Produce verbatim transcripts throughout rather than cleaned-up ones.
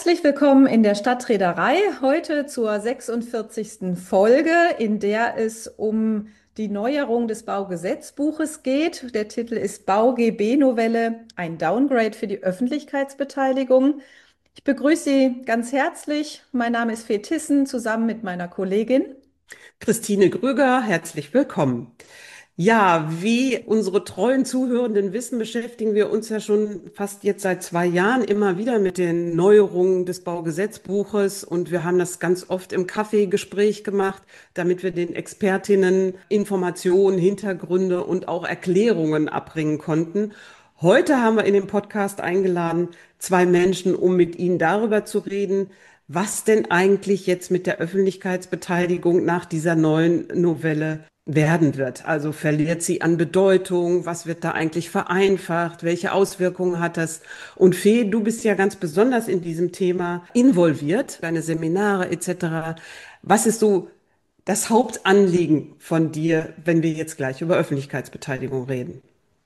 Herzlich willkommen in der Stadtreederei, heute zur sechsundvierzigsten Folge, in der es um die Neuerung des Baugesetzbuches geht. Der Titel ist BauG B-Novelle, ein Downgrade für die Öffentlichkeitsbeteiligung. Ich begrüße Sie ganz herzlich. Mein Name ist Fee Tissen, zusammen mit meiner Kollegin Christine Grüger, herzlich willkommen. Ja, wie unsere treuen Zuhörenden wissen, beschäftigen wir uns ja schon fast jetzt seit zwei Jahren immer wieder mit den Neuerungen des Baugesetzbuches, und wir haben das ganz oft im Kaffeegespräch gemacht, damit wir den Expertinnen Informationen, Hintergründe und auch Erklärungen abbringen konnten. Heute haben wir in den Podcast eingeladen, zwei Menschen, um mit ihnen darüber zu reden, was denn eigentlich jetzt mit der Öffentlichkeitsbeteiligung nach dieser neuen Novelle werden wird. Also verliert sie an Bedeutung? Was wird da eigentlich vereinfacht? Welche Auswirkungen hat das? Und Fee, du bist ja ganz besonders in diesem Thema involviert, deine Seminare et cetera. Was ist so das Hauptanliegen von dir, wenn wir jetzt gleich über Öffentlichkeitsbeteiligung reden?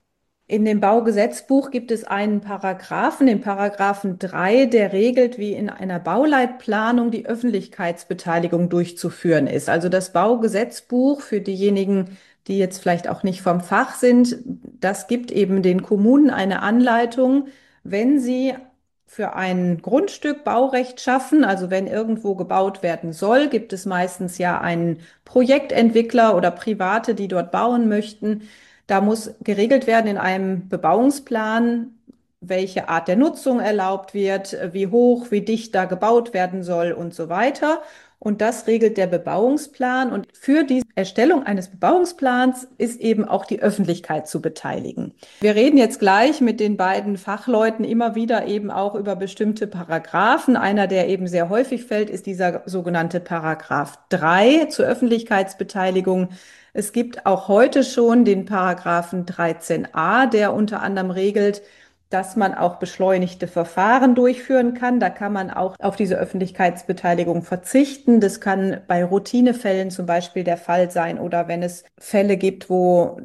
In dem Baugesetzbuch gibt es einen Paragraphen, den Paragraphen drei, der regelt, wie in einer Bauleitplanung die Öffentlichkeitsbeteiligung durchzuführen ist. Also das Baugesetzbuch, für diejenigen, die jetzt vielleicht auch nicht vom Fach sind, das gibt eben den Kommunen eine Anleitung, wenn sie für ein Grundstück Baurecht schaffen, also wenn irgendwo gebaut werden soll, gibt es meistens ja einen Projektentwickler oder Private, die dort bauen möchten. Da muss geregelt werden in einem Bebauungsplan, welche Art der Nutzung erlaubt wird, wie hoch, wie dicht da gebaut werden soll und so weiter. Und das regelt der Bebauungsplan. Und für die Erstellung eines Bebauungsplans ist eben auch die Öffentlichkeit zu beteiligen. Wir reden jetzt gleich mit den beiden Fachleuten immer wieder eben auch über bestimmte Paragraphen. Einer, der eben sehr häufig fällt, ist dieser sogenannte Paragraph drei zur Öffentlichkeitsbeteiligung. Es gibt auch heute schon den Paragraphen dreizehn a, der unter anderem regelt, dass man auch beschleunigte Verfahren durchführen kann. Da kann man auch auf diese Öffentlichkeitsbeteiligung verzichten. Das kann bei Routinefällen zum Beispiel der Fall sein oder wenn es Fälle gibt, wo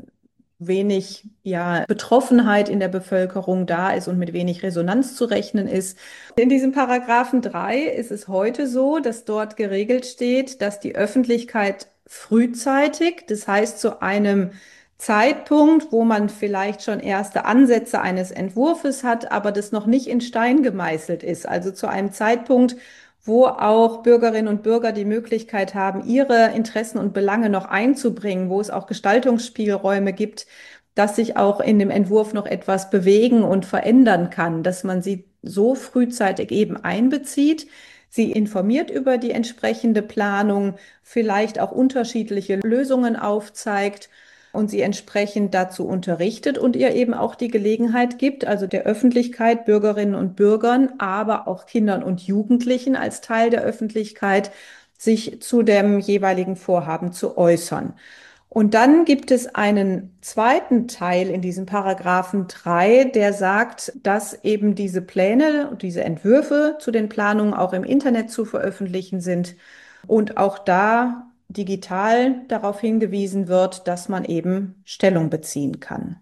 wenig, ja, Betroffenheit in der Bevölkerung da ist und mit wenig Resonanz zu rechnen ist. In diesem Paragraphen drei ist es heute so, dass dort geregelt steht, dass die Öffentlichkeit frühzeitig, das heißt zu einem Zeitpunkt, wo man vielleicht schon erste Ansätze eines Entwurfes hat, aber das noch nicht in Stein gemeißelt ist. Also zu einem Zeitpunkt, wo auch Bürgerinnen und Bürger die Möglichkeit haben, ihre Interessen und Belange noch einzubringen, wo es auch Gestaltungsspielräume gibt, dass sich auch in dem Entwurf noch etwas bewegen und verändern kann, dass man sie so frühzeitig eben einbezieht, sie informiert über die entsprechende Planung, vielleicht auch unterschiedliche Lösungen aufzeigt und sie entsprechend dazu unterrichtet und ihr eben auch die Gelegenheit gibt, also der Öffentlichkeit, Bürgerinnen und Bürgern, aber auch Kindern und Jugendlichen als Teil der Öffentlichkeit, sich zu dem jeweiligen Vorhaben zu äußern. Und dann gibt es einen zweiten Teil in diesem Paragraphen drei, der sagt, dass eben diese Pläne und diese Entwürfe zu den Planungen auch im Internet zu veröffentlichen sind und auch da digital darauf hingewiesen wird, dass man eben Stellung beziehen kann.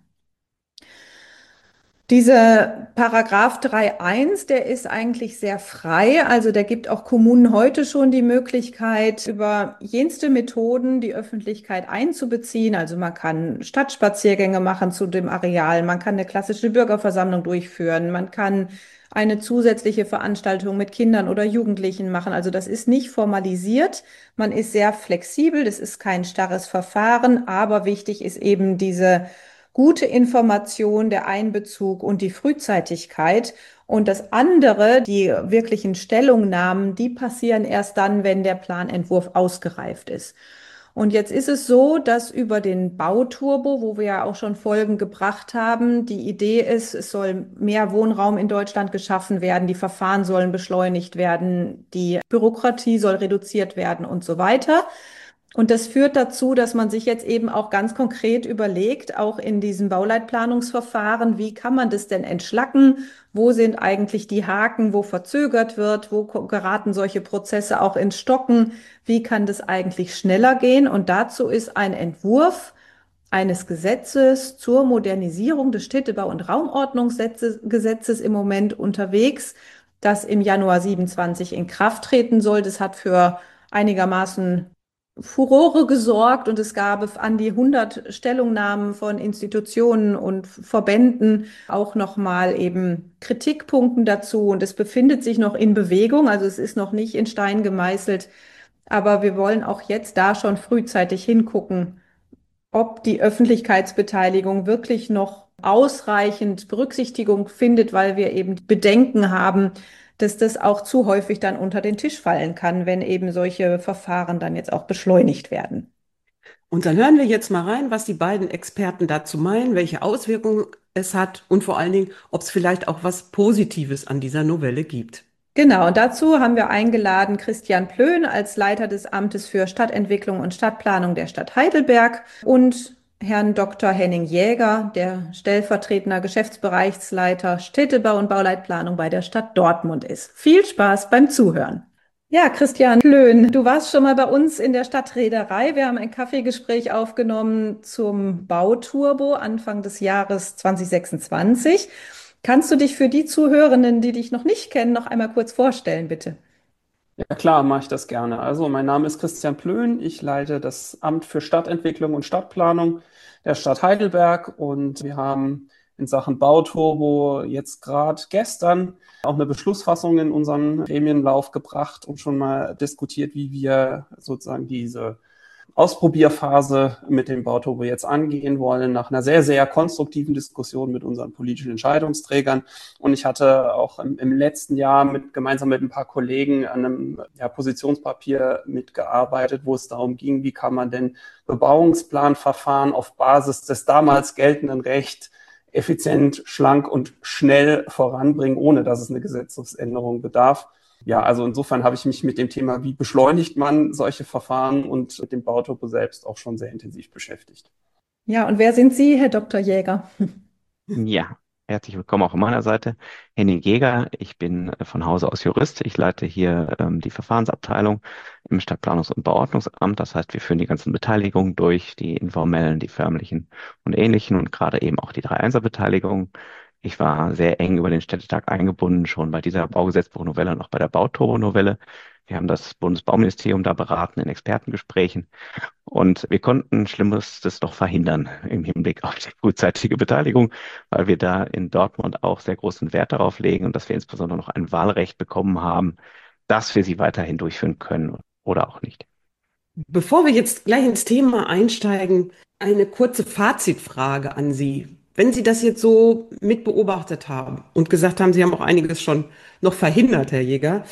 Dieser Paragraph drei Punkt eins, der ist eigentlich sehr frei. Also der gibt auch Kommunen heute schon die Möglichkeit, über jenste Methoden die Öffentlichkeit einzubeziehen. Also man kann Stadtspaziergänge machen zu dem Areal, man kann eine klassische Bürgerversammlung durchführen, man kann eine zusätzliche Veranstaltung mit Kindern oder Jugendlichen machen. Also das ist nicht formalisiert. Man ist sehr flexibel. Das ist kein starres Verfahren, aber wichtig ist eben diese gute Information, der Einbezug und die Frühzeitigkeit. Und das andere, die wirklichen Stellungnahmen, die passieren erst dann, wenn der Planentwurf ausgereift ist. Und jetzt ist es so, dass über den Bauturbo, wo wir ja auch schon Folgen gebracht haben, die Idee ist, es soll mehr Wohnraum in Deutschland geschaffen werden, die Verfahren sollen beschleunigt werden, die Bürokratie soll reduziert werden und so weiter. Und das führt dazu, dass man sich jetzt eben auch ganz konkret überlegt, auch in diesem Bauleitplanungsverfahren, wie kann man das denn entschlacken? Wo sind eigentlich die Haken, wo verzögert wird? Wo geraten solche Prozesse auch ins Stocken? Wie kann das eigentlich schneller gehen? Und dazu ist ein Entwurf eines Gesetzes zur Modernisierung des Städtebau- und Raumordnungsgesetzes im Moment unterwegs. das im Januar siebenundzwanzig in Kraft treten soll. Das hat für einigermaßen Furore gesorgt und es gab an die hundert Stellungnahmen von Institutionen und Verbänden auch nochmal eben Kritikpunkten dazu. Und es befindet sich noch in Bewegung, also es ist noch nicht in Stein gemeißelt. Aber wir wollen auch jetzt da schon frühzeitig hingucken, ob die Öffentlichkeitsbeteiligung wirklich noch ausreichend Berücksichtigung findet, weil wir eben Bedenken haben, dass das auch zu häufig dann unter den Tisch fallen kann, wenn eben solche Verfahren dann jetzt auch beschleunigt werden. Und dann hören wir jetzt mal rein, was die beiden Experten dazu meinen, welche Auswirkungen es hat und vor allen Dingen, ob es vielleicht auch was Positives an dieser Novelle gibt. Genau, und dazu haben wir eingeladen Christian Plön als Leiter des Amtes für Stadtentwicklung und Stadtplanung der Stadt Heidelberg und Herrn Doktor Henning Jäger, der stellvertretender Geschäftsbereichsleiter Städtebau und Bauleitplanung bei der Stadt Dortmund ist. Viel Spaß beim Zuhören. Ja, Christian Plön, du warst schon mal bei uns in der Stadtreederei. Wir haben ein Kaffeegespräch aufgenommen zum Bauturbo Anfang des Jahres zwanzig sechsundzwanzig. Kannst du dich für die Zuhörenden, die dich noch nicht kennen, noch einmal kurz vorstellen, bitte? Ja klar, mache ich das gerne. Also mein Name ist Christian Plön. Ich leite das Amt für Stadtentwicklung und Stadtplanung der Stadt Heidelberg und wir haben in Sachen Bauturbo jetzt gerade gestern auch eine Beschlussfassung in unseren Gremienlauf gebracht und schon mal diskutiert, wie wir sozusagen diese Ausprobierphase mit dem Bauturbo jetzt angehen wollen, nach einer sehr, sehr konstruktiven Diskussion mit unseren politischen Entscheidungsträgern. Und ich hatte auch im, im letzten Jahr mit, gemeinsam mit ein paar Kollegen an einem ja, Positionspapier mitgearbeitet, wo es darum ging, wie kann man denn Bebauungsplanverfahren auf Basis des damals geltenden Rechts effizient, schlank und schnell voranbringen, ohne dass es eine Gesetzesänderung bedarf. Ja, also insofern habe ich mich mit dem Thema, wie beschleunigt man solche Verfahren und mit dem Bauturbo selbst auch schon sehr intensiv beschäftigt. Ja, und wer sind Sie, Herr Doktor Jäger? Ja, herzlich willkommen auch von meiner Seite. Henning Jäger, ich bin äh, von Hause aus Jurist. Ich leite hier ähm, die Verfahrensabteilung im Stadtplanungs- und Bauordnungsamt. Das heißt, wir führen die ganzen Beteiligungen durch, die informellen, die förmlichen und ähnlichen und gerade eben auch die drei Einser-Beteiligung. Ich war sehr eng über den Städtetag eingebunden, schon bei dieser Baugesetzbuchnovelle und auch bei der Bauturbo-Novelle. Wir haben das Bundesbauministerium da beraten in Expertengesprächen. Und wir konnten Schlimmstes doch verhindern im Hinblick auf die frühzeitige Beteiligung, weil wir da in Dortmund auch sehr großen Wert darauf legen und dass wir insbesondere noch ein Wahlrecht bekommen haben, dass wir sie weiterhin durchführen können oder auch nicht. Bevor wir jetzt gleich ins Thema einsteigen, eine kurze Fazitfrage an Sie. Wenn Sie das jetzt so mit beobachtet haben und gesagt haben, Sie haben auch einiges schon noch verhindert, Herr Jäger,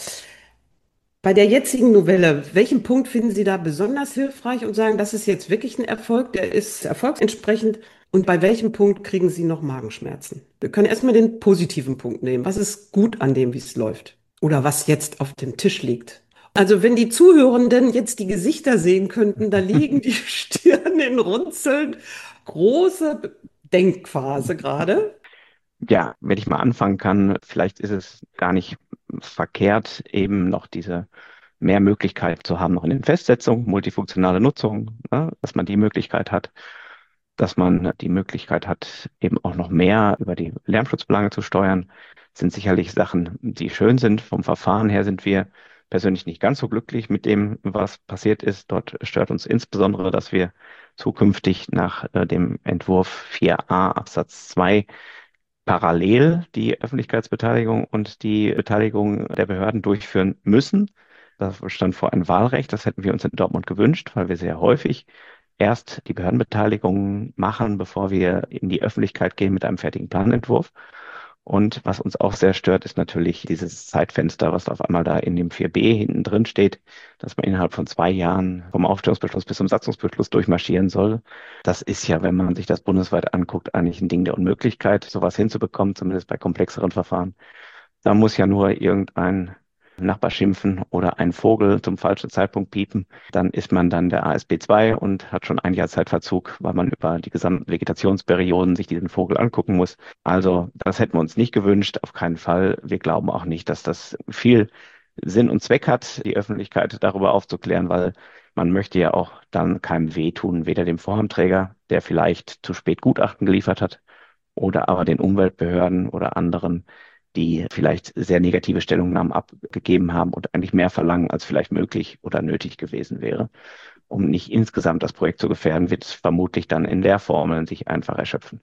bei der jetzigen Novelle, welchen Punkt finden Sie da besonders hilfreich und sagen, das ist jetzt wirklich ein Erfolg, der ist erfolgsentsprechend? Und bei welchem Punkt kriegen Sie noch Magenschmerzen? Wir können erstmal den positiven Punkt nehmen. Was ist gut an dem, wie es läuft? Oder was jetzt auf dem Tisch liegt? Also wenn die Zuhörenden jetzt die Gesichter sehen könnten, da liegen die Stirn in Runzeln. Große Denkphase gerade. Ja, wenn ich mal anfangen kann, vielleicht ist es gar nicht verkehrt, eben noch diese mehr Möglichkeit zu haben, noch in den Festsetzungen, multifunktionale Nutzung, ne, dass man die Möglichkeit hat, dass man die Möglichkeit hat, eben auch noch mehr über die Lärmschutzbelange zu steuern, sind sicherlich Sachen, die schön sind. Vom Verfahren her sind wir persönlich nicht ganz so glücklich mit dem, was passiert ist. Dort stört uns insbesondere, dass wir zukünftig nach äh, dem Entwurf vier a Absatz zwei parallel die Öffentlichkeitsbeteiligung und die Beteiligung der Behörden durchführen müssen. Das stand vor ein Wahlrecht. Das hätten wir uns in Dortmund gewünscht, weil wir sehr häufig erst die Behördenbeteiligung machen, bevor wir in die Öffentlichkeit gehen mit einem fertigen Planentwurf. Und was uns auch sehr stört, ist natürlich dieses Zeitfenster, was auf einmal da in dem vier b hinten drin steht, dass man innerhalb von zwei Jahren vom Aufstellungsbeschluss bis zum Satzungsbeschluss durchmarschieren soll. Das ist ja, wenn man sich das bundesweit anguckt, eigentlich ein Ding der Unmöglichkeit, sowas hinzubekommen, zumindest bei komplexeren Verfahren. Da muss ja nur irgendein Nachbar schimpfen oder ein Vogel zum falschen Zeitpunkt piepen, dann ist man dann der A S B zwei und hat schon ein Jahr Zeitverzug, weil man über die gesamten Vegetationsperioden sich diesen Vogel angucken muss. Also das hätten wir uns nicht gewünscht, auf keinen Fall. Wir glauben auch nicht, dass das viel Sinn und Zweck hat, die Öffentlichkeit darüber aufzuklären, weil man möchte ja auch dann keinem wehtun, weder dem Vorhabenträger, der vielleicht zu spät Gutachten geliefert hat, oder aber den Umweltbehörden oder anderen, die vielleicht sehr negative Stellungnahmen abgegeben haben und eigentlich mehr verlangen, als vielleicht möglich oder nötig gewesen wäre. Um nicht insgesamt das Projekt zu gefährden, wird es vermutlich dann in der Formel sich einfach erschöpfen.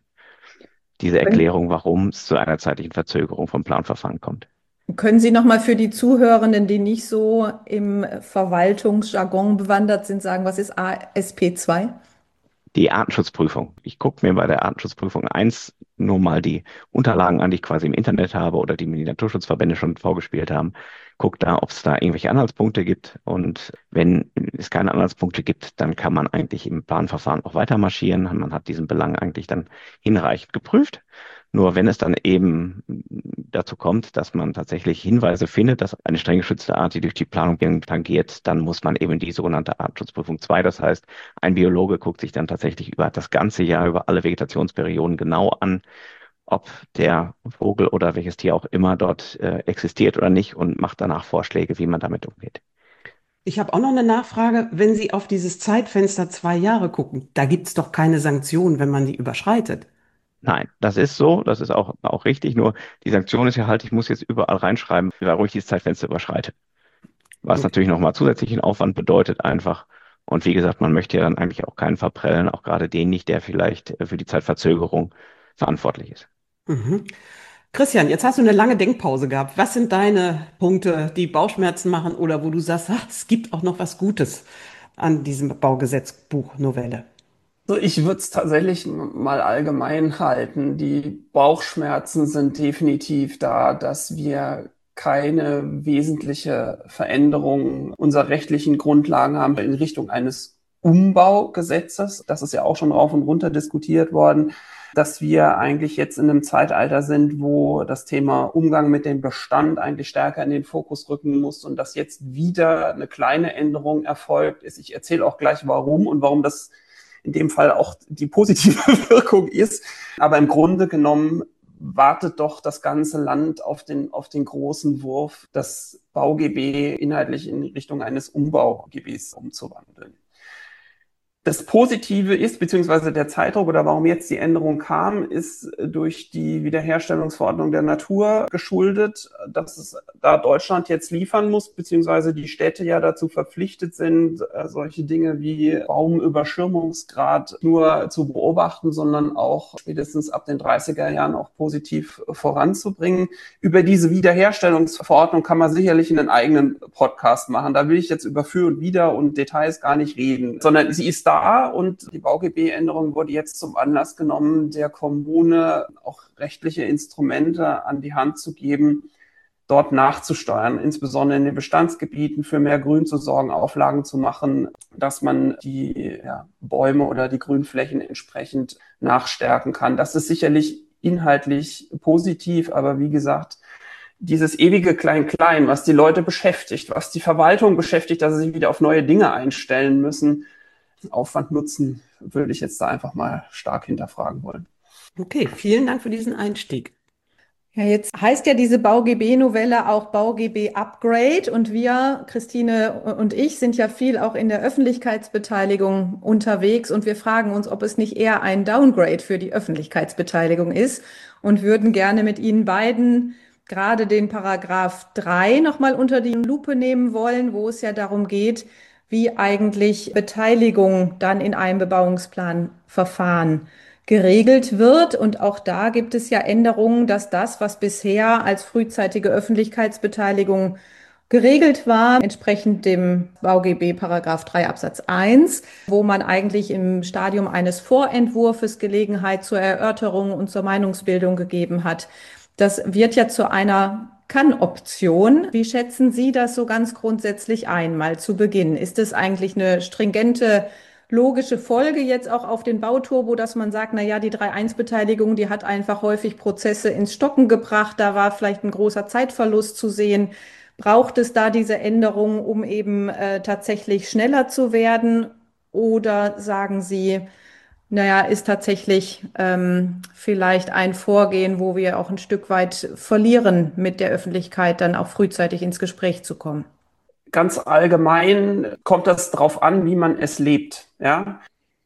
Diese Erklärung, warum es zu einer zeitlichen Verzögerung vom Planverfahren kommt. Können Sie noch mal für die Zuhörenden, die nicht so im Verwaltungsjargon bewandert sind, sagen, was ist A S P zwei? Die Artenschutzprüfung. Ich gucke mir bei der Artenschutzprüfung eins nur mal die Unterlagen an, die ich quasi im Internet habe oder die mir die Naturschutzverbände schon vorgespielt haben. Guck da, ob es da irgendwelche Anhaltspunkte gibt. Und wenn es keine Anhaltspunkte gibt, dann kann man eigentlich im Planverfahren auch weiter marschieren. Man hat diesen Belang eigentlich dann hinreichend geprüft. Nur wenn es dann eben dazu kommt, dass man tatsächlich Hinweise findet, dass eine streng geschützte Art, die durch die Planung tangiert, dann muss man eben die sogenannte Artenschutzprüfung zwei, das heißt, ein Biologe guckt sich dann tatsächlich über das ganze Jahr, über alle Vegetationsperioden genau an, ob der Vogel oder welches Tier auch immer dort äh, existiert oder nicht und macht danach Vorschläge, wie man damit umgeht. Ich habe auch noch eine Nachfrage. Wenn Sie auf dieses Zeitfenster zwei Jahre gucken, da gibt es doch keine Sanktionen, wenn man die überschreitet. Nein, das ist so, das ist auch, auch richtig, nur die Sanktion ist ja halt, ich muss jetzt überall reinschreiben, warum ich dieses Zeitfenster überschreite. Was Okay. natürlich nochmal zusätzlichen Aufwand bedeutet einfach. Und wie gesagt, man möchte ja dann eigentlich auch keinen verprellen, auch gerade den nicht, der vielleicht für die Zeitverzögerung verantwortlich ist. Mhm. Christian, jetzt hast du eine lange Denkpause gehabt. Was sind deine Punkte, die Bauchschmerzen machen oder wo du sagst, ach, es gibt auch noch was Gutes an diesem Baugesetzbuch-Novelle? So, ich würde es tatsächlich mal allgemein halten. Die Bauchschmerzen sind definitiv da, dass wir keine wesentliche Veränderung unserer rechtlichen Grundlagen haben in Richtung eines Umbaugesetzes. Das ist ja auch schon rauf und runter diskutiert worden, dass wir eigentlich jetzt in einem Zeitalter sind, wo das Thema Umgang mit dem Bestand eigentlich stärker in den Fokus rücken muss und dass jetzt wieder eine kleine Änderung erfolgt ist. Ich erzähle auch gleich warum und warum das in dem Fall auch die positive Wirkung ist. Aber im Grunde genommen wartet doch das ganze Land auf den, auf den großen Wurf, das Bau-G B inhaltlich in Richtung eines Umbau-G Bs umzuwandeln. Das Positive ist, beziehungsweise der Zeitdruck oder warum jetzt die Änderung kam, ist durch die Wiederherstellungsverordnung der Natur geschuldet, dass es da Deutschland jetzt liefern muss, beziehungsweise die Städte ja dazu verpflichtet sind, solche Dinge wie Baumüberschirmungsgrad nur zu beobachten, sondern auch spätestens ab den dreißiger Jahren auch positiv voranzubringen. Über diese Wiederherstellungsverordnung kann man sicherlich einen eigenen Podcast machen. Da will ich jetzt über Für und Wider und Details gar nicht reden, sondern sie ist da. Und die Bau-G B-Änderung wurde jetzt zum Anlass genommen, der Kommune auch rechtliche Instrumente an die Hand zu geben, dort nachzusteuern, insbesondere in den Bestandsgebieten für mehr Grün zu sorgen, Auflagen zu machen, dass man die ja, Bäume oder die Grünflächen entsprechend nachstärken kann. Das ist sicherlich inhaltlich positiv, aber wie gesagt, dieses ewige Klein-Klein, was die Leute beschäftigt, was die Verwaltung beschäftigt, dass sie sich wieder auf neue Dinge einstellen müssen, Aufwand nutzen, würde ich jetzt da einfach mal stark hinterfragen wollen. Okay, vielen Dank für diesen Einstieg. Ja, jetzt heißt ja diese Bau-G B-Novelle auch Bau-G B-Upgrade und wir, Christine und ich, sind ja viel auch in der Öffentlichkeitsbeteiligung unterwegs und wir fragen uns, ob es nicht eher ein Downgrade für die Öffentlichkeitsbeteiligung ist und würden gerne mit Ihnen beiden gerade den Paragraph drei nochmal unter die Lupe nehmen wollen, wo es ja darum geht, wie eigentlich Beteiligung dann in einem Bebauungsplanverfahren geregelt wird. Und auch da gibt es ja Änderungen, dass das, was bisher als frühzeitige Öffentlichkeitsbeteiligung geregelt war, entsprechend dem Bau-G B Paragraph drei Absatz eins, wo man eigentlich im Stadium eines Vorentwurfes Gelegenheit zur Erörterung und zur Meinungsbildung gegeben hat. Das wird ja zu einer Kann-Option. Wie schätzen Sie das so ganz grundsätzlich ein, mal zu Beginn? Ist es eigentlich eine stringente, logische Folge jetzt auch auf den Bauturbo, dass man sagt, na ja, die drei eins Beteiligung, die hat einfach häufig Prozesse ins Stocken gebracht. Da war vielleicht ein großer Zeitverlust zu sehen. Braucht es da diese Änderung, um eben äh, tatsächlich schneller zu werden? Oder sagen Sie, naja, ist tatsächlich ähm, vielleicht ein Vorgehen, wo wir auch ein Stück weit verlieren, mit der Öffentlichkeit dann auch frühzeitig ins Gespräch zu kommen? Ganz allgemein kommt das drauf an, wie man es lebt. Ja?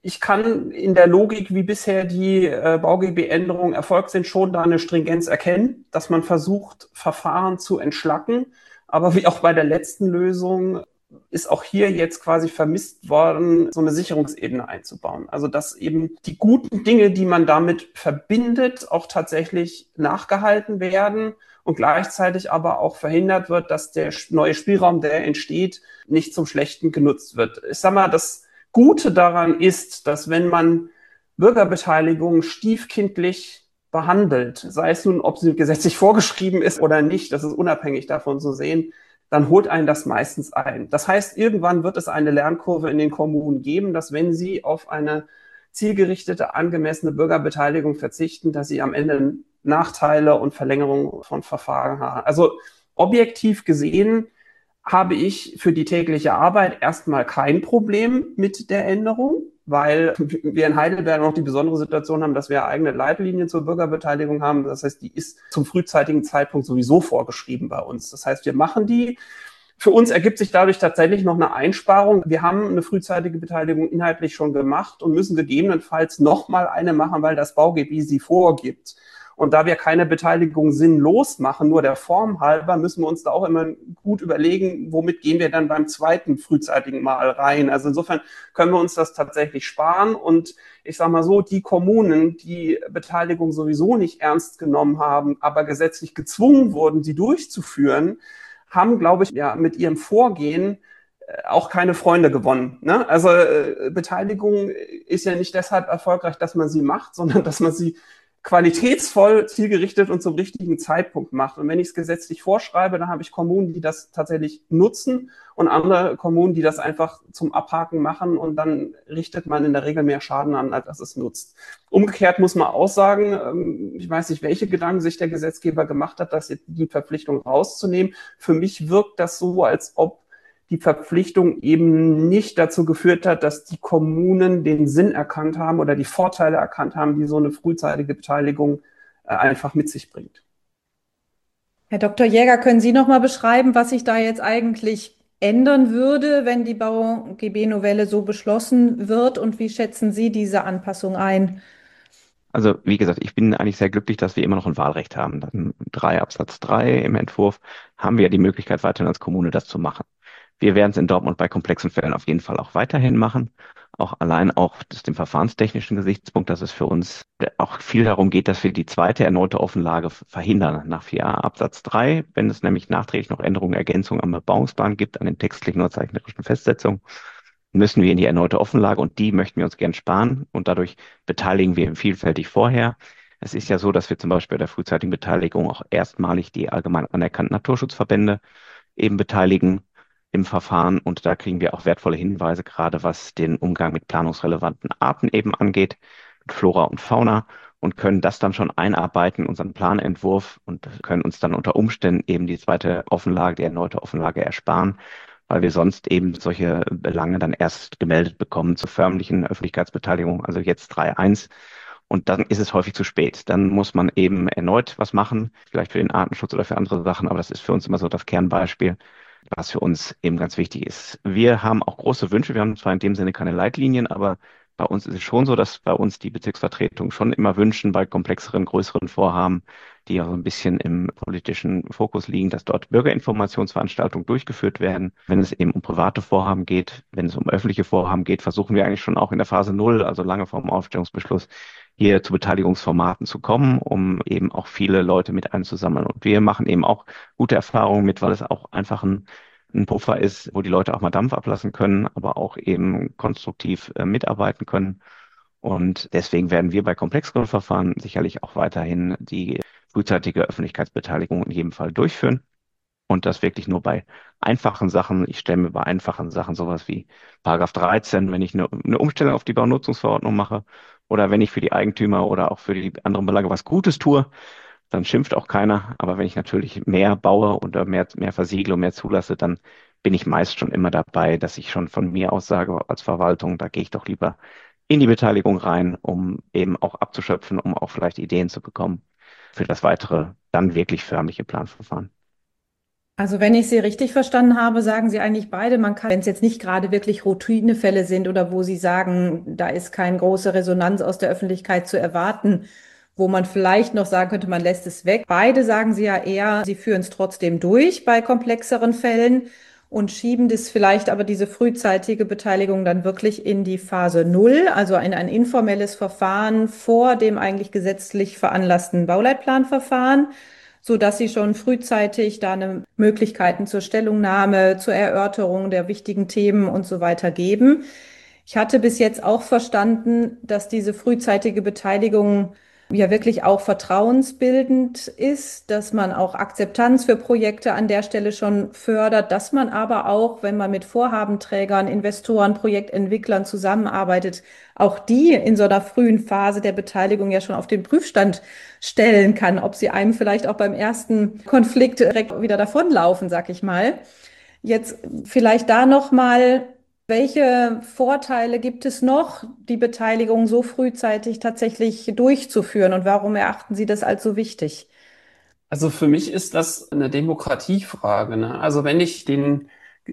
ich kann in der Logik, wie bisher die äh, BauG B-Änderungen erfolgt sind, schon da eine Stringenz erkennen, dass man versucht, Verfahren zu entschlacken. Aber wie auch bei der letzten Lösung ist auch hier jetzt quasi vermisst worden, so eine Sicherungsebene einzubauen. Also dass eben die guten Dinge, die man damit verbindet, auch tatsächlich nachgehalten werden und gleichzeitig aber auch verhindert wird, dass der neue Spielraum, der entsteht, nicht zum Schlechten genutzt wird. Ich sag mal, das Gute daran ist, dass wenn man Bürgerbeteiligung stiefkindlich behandelt, sei es nun, ob sie gesetzlich vorgeschrieben ist oder nicht, das ist unabhängig davon zu sehen, dann holt einen das meistens ein. Das heißt, irgendwann wird es eine Lernkurve in den Kommunen geben, dass wenn sie auf eine zielgerichtete, angemessene Bürgerbeteiligung verzichten, dass sie am Ende Nachteile und Verlängerung von Verfahren haben. Also objektiv gesehen habe ich für die tägliche Arbeit erstmal kein Problem mit der Änderung, weil wir in Heidelberg noch die besondere Situation haben, dass wir eigene Leitlinien zur Bürgerbeteiligung haben. Das heißt, die ist zum frühzeitigen Zeitpunkt sowieso vorgeschrieben bei uns. Das heißt, wir machen die. Für uns ergibt sich dadurch tatsächlich noch eine Einsparung. Wir haben eine frühzeitige Beteiligung inhaltlich schon gemacht und müssen gegebenenfalls nochmal eine machen, weil das BauGB sie vorgibt. Und da wir keine Beteiligung sinnlos machen, nur der Form halber, müssen wir uns da auch immer gut überlegen, womit gehen wir dann beim zweiten frühzeitigen Mal rein. Also insofern können wir uns das tatsächlich sparen. Und ich sage mal so, die Kommunen, die Beteiligung sowieso nicht ernst genommen haben, aber gesetzlich gezwungen wurden, sie durchzuführen, haben, glaube ich, ja mit ihrem Vorgehen auch keine Freunde gewonnen. Ne? Also äh, Beteiligung ist ja nicht deshalb erfolgreich, dass man sie macht, sondern dass man sie qualitätsvoll, zielgerichtet und zum richtigen Zeitpunkt macht. Und wenn ich es gesetzlich vorschreibe, dann habe ich Kommunen, die das tatsächlich nutzen und andere Kommunen, die das einfach zum Abhaken machen und dann richtet man in der Regel mehr Schaden an, als dass es nutzt. Umgekehrt muss man auch sagen, ich weiß nicht, welche Gedanken sich der Gesetzgeber gemacht hat, das jetzt die Verpflichtung rauszunehmen. Für mich wirkt das so, als ob die Verpflichtung eben nicht dazu geführt hat, dass die Kommunen den Sinn erkannt haben oder die Vorteile erkannt haben, die so eine frühzeitige Beteiligung äh, einfach mit sich bringt. Herr Doktor Jäger, können Sie noch mal beschreiben, was sich da jetzt eigentlich ändern würde, wenn die BauG B-Novelle so beschlossen wird? Und wie schätzen Sie diese Anpassung ein? Also wie gesagt, ich bin eigentlich sehr glücklich, dass wir immer noch ein Wahlrecht haben. Dann drei Absatz drei im Entwurf haben wir ja die Möglichkeit, weiterhin als Kommune das zu machen. Wir werden es in Dortmund bei komplexen Fällen auf jeden Fall auch weiterhin machen. Auch allein auch aus dem verfahrenstechnischen Gesichtspunkt, dass es für uns auch viel darum geht, dass wir die zweite erneute Offenlage verhindern nach vier a Absatz drei, wenn es nämlich nachträglich noch Änderungen, Ergänzungen am Bebauungsplan gibt, an den textlichen oder zeichnerischen Festsetzungen, müssen wir in die erneute Offenlage und die möchten wir uns gern sparen und dadurch beteiligen wir vielfältig vorher. Es ist ja so, dass wir zum Beispiel bei der frühzeitigen Beteiligung auch erstmalig die allgemein anerkannten Naturschutzverbände eben beteiligen im Verfahren und da kriegen wir auch wertvolle Hinweise, gerade was den Umgang mit planungsrelevanten Arten eben angeht, mit Flora und Fauna und können das dann schon einarbeiten in unseren Planentwurf und können uns dann unter Umständen eben die zweite Offenlage, die erneute Offenlage ersparen, weil wir sonst eben solche Belange dann erst gemeldet bekommen zur förmlichen Öffentlichkeitsbeteiligung, also jetzt drei Punkt eins. Und dann ist es häufig zu spät. Dann muss man eben erneut was machen, vielleicht für den Artenschutz oder für andere Sachen, aber das ist für uns immer so das Kernbeispiel, was für uns eben ganz wichtig ist. Wir haben auch große Wünsche. Wir haben zwar in dem Sinne keine Leitlinien, aber bei uns ist es schon so, dass bei uns die Bezirksvertretungen schon immer wünschen, bei komplexeren, größeren Vorhaben, die ja so ein bisschen im politischen Fokus liegen, dass dort Bürgerinformationsveranstaltungen durchgeführt werden. Wenn es eben um private Vorhaben geht, wenn es um öffentliche Vorhaben geht, versuchen wir eigentlich schon auch in der Phase Null, also lange vor dem Aufstellungsbeschluss, hier zu Beteiligungsformaten zu kommen, um eben auch viele Leute mit einzusammeln. Und wir machen eben auch gute Erfahrungen mit, weil es auch einfach ein, ein Puffer ist, wo die Leute auch mal Dampf ablassen können, aber auch eben konstruktiv äh, mitarbeiten können. Und deswegen werden wir bei komplexeren Verfahren sicherlich auch weiterhin die frühzeitige Öffentlichkeitsbeteiligung in jedem Fall durchführen. Und das wirklich nur bei einfachen Sachen. Ich stelle mir bei einfachen Sachen sowas wie Paragraph dreizehn, wenn ich eine, eine Umstellung auf die Baunutzungsverordnung mache oder wenn ich für die Eigentümer oder auch für die anderen Belange was Gutes tue, dann schimpft auch keiner. Aber wenn ich natürlich mehr baue oder mehr, mehr versiegle und mehr zulasse, dann bin ich meist schon immer dabei, dass ich schon von mir aus sage als Verwaltung, da gehe ich doch lieber in die Beteiligung rein, um eben auch abzuschöpfen, um auch vielleicht Ideen zu bekommen für das weitere, dann wirklich förmliche Planverfahren. Also wenn ich Sie richtig verstanden habe, sagen Sie eigentlich beide, man kann, wenn es jetzt nicht gerade wirklich Routinefälle sind oder wo Sie sagen, da ist keine große Resonanz aus der Öffentlichkeit zu erwarten, wo man vielleicht noch sagen könnte, man lässt es weg. Beide sagen Sie ja eher, Sie führen es trotzdem durch bei komplexeren Fällen und schieben das vielleicht aber diese frühzeitige Beteiligung dann wirklich in die Phase Null, also in ein informelles Verfahren vor dem eigentlich gesetzlich veranlassten Bauleitplanverfahren, so dass Sie schon frühzeitig da eine Möglichkeiten zur Stellungnahme, zur Erörterung der wichtigen Themen und so weiter geben. Ich hatte bis jetzt auch verstanden, dass diese frühzeitige Beteiligung ja wirklich auch vertrauensbildend ist, dass man auch Akzeptanz für Projekte an der Stelle schon fördert, dass man aber auch, wenn man mit Vorhabenträgern, Investoren, Projektentwicklern zusammenarbeitet, auch die in so einer frühen Phase der Beteiligung ja schon auf den Prüfstand stellen kann, ob sie einem vielleicht auch beim ersten Konflikt direkt wieder davonlaufen, sag ich mal. Jetzt vielleicht da noch mal, welche Vorteile gibt es noch, die Beteiligung so frühzeitig tatsächlich durchzuführen und warum erachten Sie das als so wichtig? Also für mich ist das eine Demokratiefrage, ne? Also wenn ich den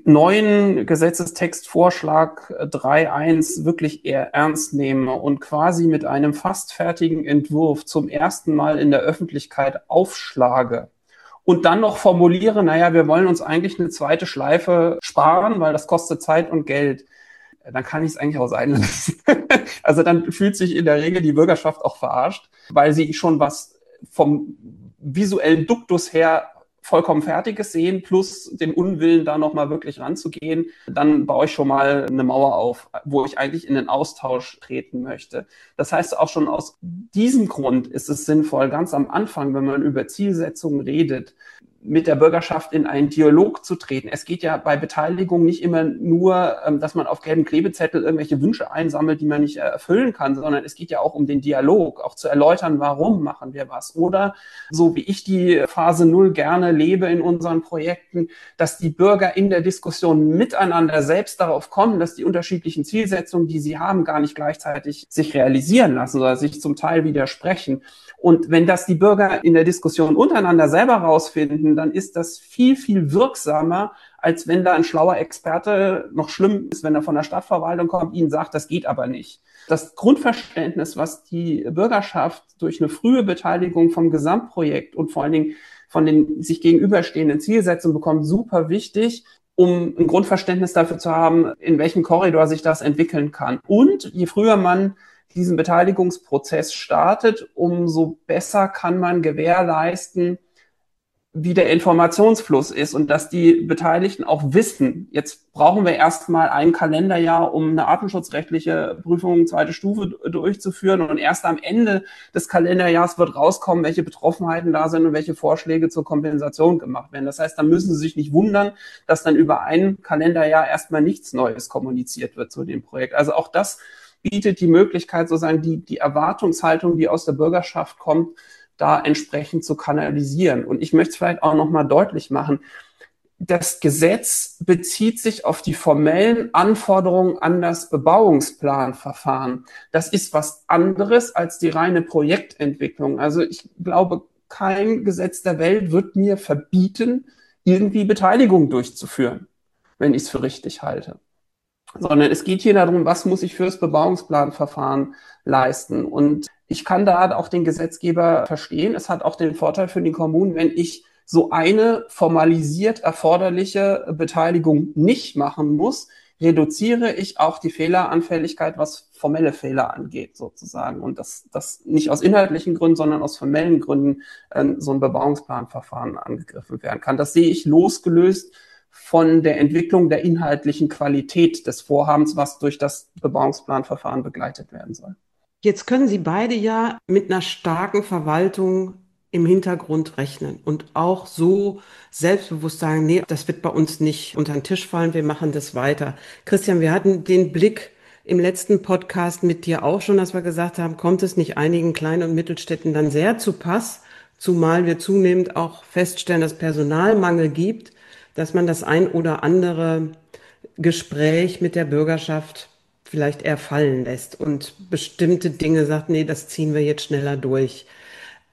neuen Gesetzestextvorschlag drei Punkt eins wirklich eher ernst nehme und quasi mit einem fast fertigen Entwurf zum ersten Mal in der Öffentlichkeit aufschlage und dann noch formuliere, naja, wir wollen uns eigentlich eine zweite Schleife sparen, weil das kostet Zeit und Geld, dann kann ich es eigentlich auch sein lassen. Also dann fühlt sich in der Regel die Bürgerschaft auch verarscht, weil sie schon was vom visuellen Duktus her vollkommen Fertiges sehen, plus den Unwillen, da nochmal wirklich ranzugehen, dann baue ich schon mal eine Mauer auf, wo ich eigentlich in den Austausch treten möchte. Das heißt, auch schon aus diesem Grund ist es sinnvoll, ganz am Anfang, wenn man über Zielsetzungen redet, mit der Bürgerschaft in einen Dialog zu treten. Es geht ja bei Beteiligung nicht immer nur, dass man auf gelben Klebezettel irgendwelche Wünsche einsammelt, die man nicht erfüllen kann, sondern es geht ja auch um den Dialog, auch zu erläutern, warum machen wir was. Oder so wie ich die Phase Null gerne lebe in unseren Projekten, dass die Bürger in der Diskussion miteinander selbst darauf kommen, dass die unterschiedlichen Zielsetzungen, die sie haben, gar nicht gleichzeitig sich realisieren lassen oder sich zum Teil widersprechen. Und wenn das die Bürger in der Diskussion untereinander selber rausfinden, dann ist das viel, viel wirksamer, als wenn da ein schlauer Experte, noch schlimm ist, wenn er von der Stadtverwaltung kommt, ihnen sagt, das geht aber nicht. Das Grundverständnis, was die Bürgerschaft durch eine frühe Beteiligung vom Gesamtprojekt und vor allen Dingen von den sich gegenüberstehenden Zielsetzungen bekommt, super wichtig, um ein Grundverständnis dafür zu haben, in welchem Korridor sich das entwickeln kann. Und je früher man diesen Beteiligungsprozess startet, umso besser kann man gewährleisten, wie der Informationsfluss ist und dass die Beteiligten auch wissen, jetzt brauchen wir erstmal ein Kalenderjahr, um eine artenschutzrechtliche Prüfung zweite Stufe durchzuführen und erst am Ende des Kalenderjahres wird rauskommen, welche Betroffenheiten da sind und welche Vorschläge zur Kompensation gemacht werden. Das heißt, da müssen Sie sich nicht wundern, dass dann über ein Kalenderjahr erstmal nichts Neues kommuniziert wird zu dem Projekt. Also auch das bietet die Möglichkeit, sozusagen die, die Erwartungshaltung, die aus der Bürgerschaft kommt, da entsprechend zu kanalisieren. Und ich möchte es vielleicht auch nochmal deutlich machen, das Gesetz bezieht sich auf die formellen Anforderungen an das Bebauungsplanverfahren. Das ist was anderes als die reine Projektentwicklung. Also ich glaube, kein Gesetz der Welt wird mir verbieten, irgendwie Beteiligung durchzuführen, wenn ich es für richtig halte. Sondern es geht hier darum, was muss ich fürs Bebauungsplanverfahren leisten. Und ich kann da auch den Gesetzgeber verstehen. Es hat auch den Vorteil für die Kommunen, wenn ich so eine formalisiert erforderliche Beteiligung nicht machen muss, reduziere ich auch die Fehleranfälligkeit, was formelle Fehler angeht, sozusagen. Und dass das nicht aus inhaltlichen Gründen, sondern aus formellen Gründen äh, so ein Bebauungsplanverfahren angegriffen werden kann. Das sehe ich losgelöst von der Entwicklung der inhaltlichen Qualität des Vorhabens, was durch das Bebauungsplanverfahren begleitet werden soll. Jetzt können Sie beide ja mit einer starken Verwaltung im Hintergrund rechnen und auch so selbstbewusst sagen, nee, das wird bei uns nicht unter den Tisch fallen, wir machen das weiter. Christian, wir hatten den Blick im letzten Podcast mit dir auch schon, dass wir gesagt haben, kommt es nicht einigen Klein- und Mittelstädten dann sehr zu Pass, zumal wir zunehmend auch feststellen, dass Personalmangel gibt, dass man das ein oder andere Gespräch mit der Bürgerschaft vielleicht eher fallen lässt und bestimmte Dinge sagt, nee, das ziehen wir jetzt schneller durch.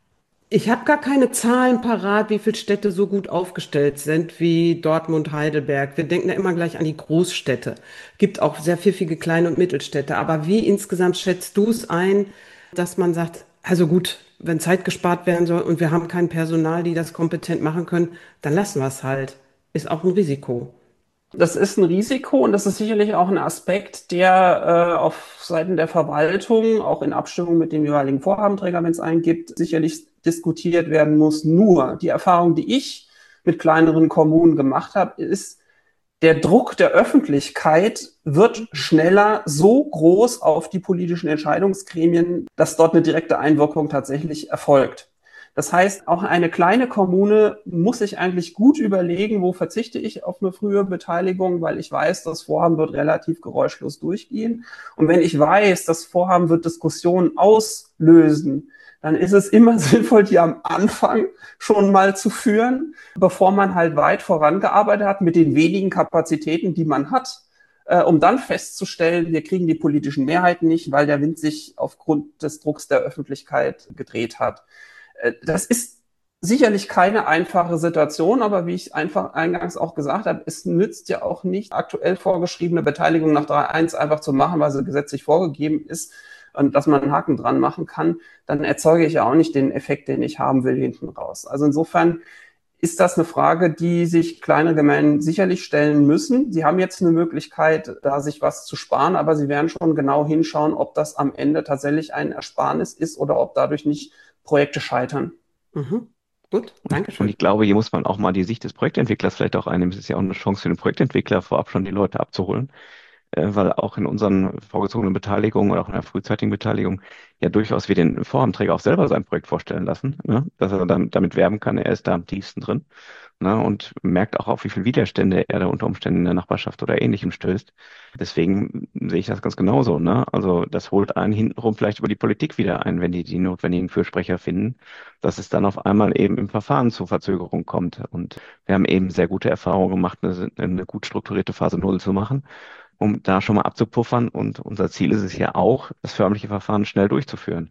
Ich habe gar keine Zahlen parat, wie viele Städte so gut aufgestellt sind wie Dortmund, Heidelberg. Wir denken da immer gleich an die Großstädte. Gibt auch sehr pfiffige Klein- und Mittelstädte. Aber wie insgesamt schätzt du es ein, dass man sagt, also gut, wenn Zeit gespart werden soll und wir haben kein Personal, die das kompetent machen können, dann lassen wir es halt. Ist auch ein Risiko. Das ist ein Risiko und das ist sicherlich auch ein Aspekt, der äh, auf Seiten der Verwaltung, auch in Abstimmung mit dem jeweiligen Vorhabenträger, wenn es einen gibt, sicherlich diskutiert werden muss. Nur die Erfahrung, die ich mit kleineren Kommunen gemacht habe, ist, der Druck der Öffentlichkeit wird schneller so groß auf die politischen Entscheidungsgremien, dass dort eine direkte Einwirkung tatsächlich erfolgt. Das heißt, auch eine kleine Kommune muss sich eigentlich gut überlegen, wo verzichte ich auf eine frühe Beteiligung, weil ich weiß, das Vorhaben wird relativ geräuschlos durchgehen. Und wenn ich weiß, das Vorhaben wird Diskussionen auslösen, dann ist es immer sinnvoll, die am Anfang schon mal zu führen, bevor man halt weit vorangearbeitet hat mit den wenigen Kapazitäten, die man hat, äh, um dann festzustellen, wir kriegen die politischen Mehrheiten nicht, weil der Wind sich aufgrund des Drucks der Öffentlichkeit gedreht hat. Äh, das ist sicherlich keine einfache Situation, aber wie ich einfach eingangs auch gesagt habe, es nützt ja auch nicht, aktuell vorgeschriebene Beteiligung nach drei Punkt eins einfach zu machen, weil sie gesetzlich vorgegeben ist und dass man einen Haken dran machen kann, dann erzeuge ich ja auch nicht den Effekt, den ich haben will, hinten raus. Also insofern ist das eine Frage, die sich kleine Gemeinden sicherlich stellen müssen. Sie haben jetzt eine Möglichkeit, da sich was zu sparen, aber sie werden schon genau hinschauen, ob das am Ende tatsächlich ein Ersparnis ist oder ob dadurch nicht Projekte scheitern. Mhm. Gut, Und ich, und Dankeschön. ich glaube, hier muss man auch mal die Sicht des Projektentwicklers vielleicht auch einnehmen. Es ist ja auch eine Chance für den Projektentwickler, vorab schon die Leute abzuholen, äh, weil auch in unseren vorgezogenen Beteiligungen oder auch in der frühzeitigen Beteiligung ja durchaus wir den Vorhabenträger auch selber sein Projekt vorstellen lassen, ne? Dass er dann damit werben kann, er ist da am tiefsten drin, ne? Und merkt auch auf, wie viel Widerstände er da unter Umständen in der Nachbarschaft oder Ähnlichem stößt. Deswegen sehe ich das ganz genauso, ne? Also das holt einen hintenrum vielleicht über die Politik wieder ein, wenn die die notwendigen Fürsprecher finden, dass es dann auf einmal eben im Verfahren zu Verzögerungen kommt. Und wir haben eben sehr gute Erfahrungen gemacht, eine, eine gut strukturierte Phase Null zu machen, um da schon mal abzupuffern. Und unser Ziel ist es ja auch, das förmliche Verfahren schnell durchzuführen.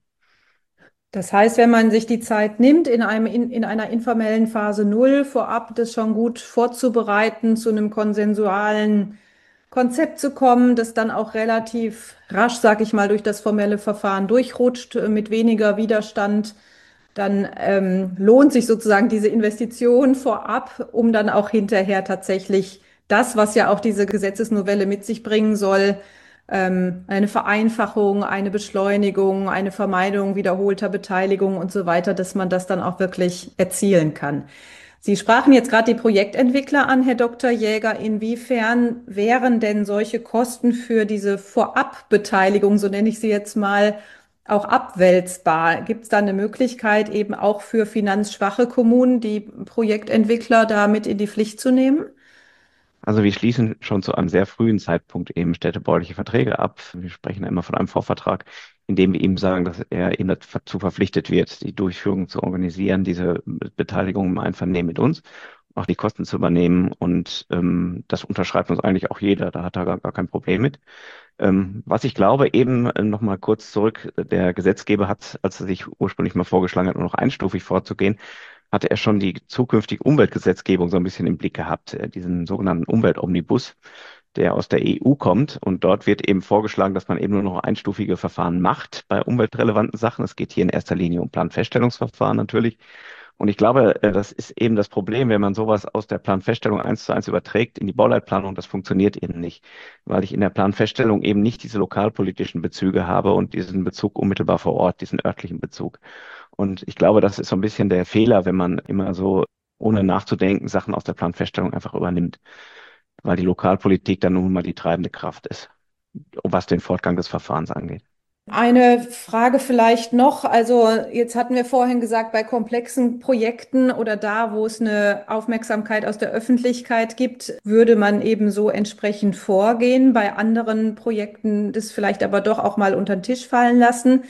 Das heißt, wenn man sich die Zeit nimmt, in einem, in, in einer informellen Phase Null vorab das schon gut vorzubereiten, zu einem konsensualen Konzept zu kommen, das dann auch relativ rasch, sag ich mal, durch das formelle Verfahren durchrutscht, äh, mit weniger Widerstand, dann ähm, lohnt sich sozusagen diese Investition vorab, um dann auch hinterher tatsächlich das, was ja auch diese Gesetzesnovelle mit sich bringen soll, ähm, eine Vereinfachung, eine Beschleunigung, eine Vermeidung wiederholter Beteiligung und so weiter, dass man das dann auch wirklich erzielen kann. Sie sprachen jetzt gerade die Projektentwickler an, Herr Doktor Jäger. Inwiefern wären denn solche Kosten für diese Vorabbeteiligung, so nenne ich sie jetzt mal, auch abwälzbar? Gibt es da eine Möglichkeit, eben auch für finanzschwache Kommunen die Projektentwickler da mit in die Pflicht zu nehmen? Also wir schließen schon zu einem sehr frühen Zeitpunkt eben städtebauliche Verträge ab. Wir sprechen immer von einem Vorvertrag, in dem wir ihm sagen, dass er eben dazu verpflichtet wird, die Durchführung zu organisieren, diese Beteiligung im Einvernehmen mit uns, auch die Kosten zu übernehmen. Und ähm, das unterschreibt uns eigentlich auch jeder. Da hat er gar, gar kein Problem mit. Ähm, was ich glaube, eben äh, noch mal kurz zurück, der Gesetzgeber hat, als er sich ursprünglich mal vorgeschlagen hat, nur noch einstufig vorzugehen, hatte er schon die zukünftige Umweltgesetzgebung so ein bisschen im Blick gehabt, äh, diesen sogenannten Umweltomnibus, der aus der E U kommt. Und dort wird eben vorgeschlagen, dass man eben nur noch einstufige Verfahren macht bei umweltrelevanten Sachen. Es geht hier in erster Linie um Planfeststellungsverfahren natürlich. Und ich glaube, äh, das ist eben das Problem, wenn man sowas aus der Planfeststellung eins zu eins überträgt in die Bauleitplanung, das funktioniert eben nicht, weil ich in der Planfeststellung eben nicht diese lokalpolitischen Bezüge habe und diesen Bezug unmittelbar vor Ort, diesen örtlichen Bezug. Und ich glaube, das ist so ein bisschen der Fehler, wenn man immer so ohne nachzudenken Sachen aus der Planfeststellung einfach übernimmt, weil die Lokalpolitik dann nun mal die treibende Kraft ist, was den Fortgang des Verfahrens angeht. Eine Frage vielleicht noch. Also jetzt hatten wir vorhin gesagt, bei komplexen Projekten oder da, wo es eine Aufmerksamkeit aus der Öffentlichkeit gibt, würde man eben so entsprechend vorgehen. Bei anderen Projekten das vielleicht aber doch auch mal unter den Tisch fallen lassen.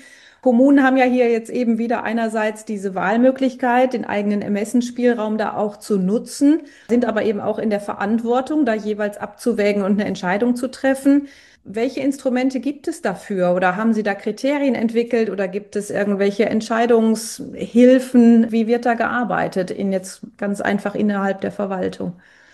Kommunen haben ja hier jetzt eben wieder einerseits diese Wahlmöglichkeit, den eigenen Ermessensspielraum da auch zu nutzen, sind aber eben auch in der Verantwortung, da jeweils abzuwägen und eine Entscheidung zu treffen. Welche Instrumente gibt es dafür? Oder haben Sie da Kriterien entwickelt oder gibt es irgendwelche Entscheidungshilfen? Wie wird da gearbeitet in jetzt ganz einfach innerhalb der Verwaltung?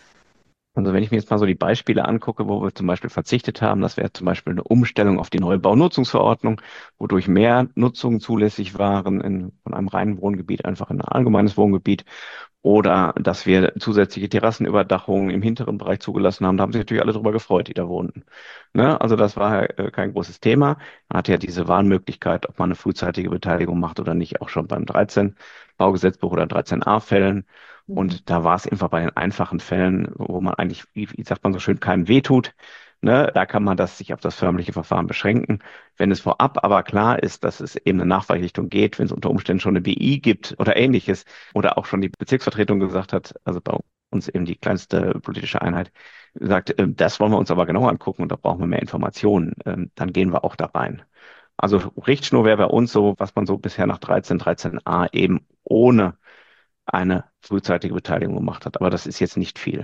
Also wenn ich mir jetzt mal so die Beispiele angucke, wo wir zum Beispiel verzichtet haben, das wäre zum Beispiel eine Umstellung auf die neue Baunutzungsverordnung, wodurch mehr Nutzungen zulässig waren in, von einem reinen Wohngebiet einfach in ein allgemeines Wohngebiet. Oder dass wir zusätzliche Terrassenüberdachungen im hinteren Bereich zugelassen haben. Da haben sich natürlich alle drüber gefreut, die da wohnten. Ne? Also das war äh, kein großes Thema. Man hatte ja diese Wahlmöglichkeit, ob man eine frühzeitige Beteiligung macht oder nicht, auch schon beim dreizehn Baugesetzbuch oder dreizehn a Fällen. Und da war es einfach bei den einfachen Fällen, wo man eigentlich, wie, wie sagt man so schön, keinem wehtut. Ne? Da kann man das sich auf das förmliche Verfahren beschränken. Wenn es vorab aber klar ist, dass es eben eine Nachweisrichtung geht, wenn es unter Umständen schon eine B I gibt oder ähnliches, oder auch schon die Bezirksvertretung gesagt hat, also bei uns eben die kleinste politische Einheit, sagt, äh, das wollen wir uns aber genauer angucken und da brauchen wir mehr Informationen, ähm, dann gehen wir auch da rein. Also Richtschnur wäre bei uns so, was man so bisher nach dreizehn, dreizehn a eben ohne eine frühzeitige Beteiligung gemacht hat. Aber das ist jetzt nicht viel.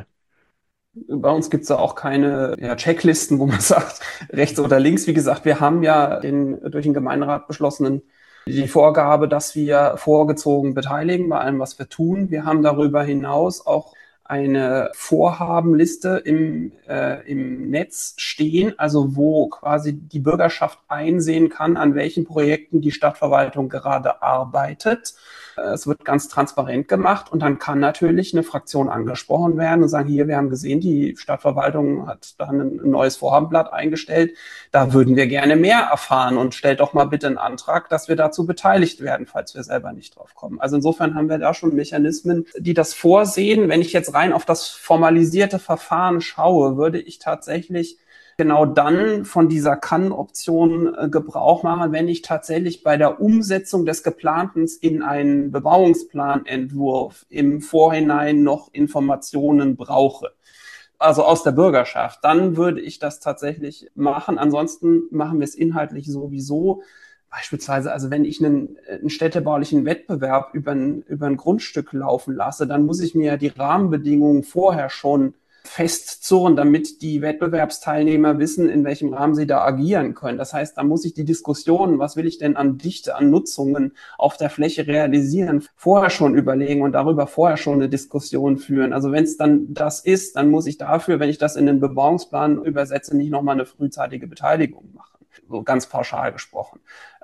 Bei uns gibt es da auch keine ja, Checklisten, wo man sagt, rechts oder links. Wie gesagt, wir haben ja den durch den Gemeinderat beschlossenen die Vorgabe, dass wir vorgezogen beteiligen bei allem, was wir tun. Wir haben darüber hinaus auch eine Vorhabenliste im, äh, im Netz stehen, also wo quasi die Bürgerschaft einsehen kann, an welchen Projekten die Stadtverwaltung gerade arbeitet. Es wird ganz transparent gemacht und dann kann natürlich eine Fraktion angesprochen werden und sagen, hier, wir haben gesehen, die Stadtverwaltung hat da ein neues Vorhabenblatt eingestellt. Da würden wir gerne mehr erfahren und stellt doch mal bitte einen Antrag, dass wir dazu beteiligt werden, falls wir selber nicht drauf kommen. Also insofern haben wir da schon Mechanismen, die das vorsehen. Wenn ich jetzt rein auf das formalisierte Verfahren schaue, würde ich tatsächlich genau dann von dieser Kann-Option äh, Gebrauch machen, wenn ich tatsächlich bei der Umsetzung des Geplanten in einen Bebauungsplanentwurf im Vorhinein noch Informationen brauche. Also aus der Bürgerschaft. Dann würde ich das tatsächlich machen. Ansonsten machen wir es inhaltlich sowieso. Beispielsweise, also wenn ich einen, einen städtebaulichen Wettbewerb über ein, über ein Grundstück laufen lasse, dann muss ich mir ja die Rahmenbedingungen vorher schon festzurren, damit die Wettbewerbsteilnehmer wissen, in welchem Rahmen sie da agieren können. Das heißt, da muss ich die Diskussion, was will ich denn an Dichte, an Nutzungen auf der Fläche realisieren, vorher schon überlegen und darüber vorher schon eine Diskussion führen. Also wenn es dann das ist, dann muss ich dafür, wenn ich das in den Bebauungsplan übersetze, nicht nochmal eine frühzeitige Beteiligung machen. So ganz pauschal gesprochen.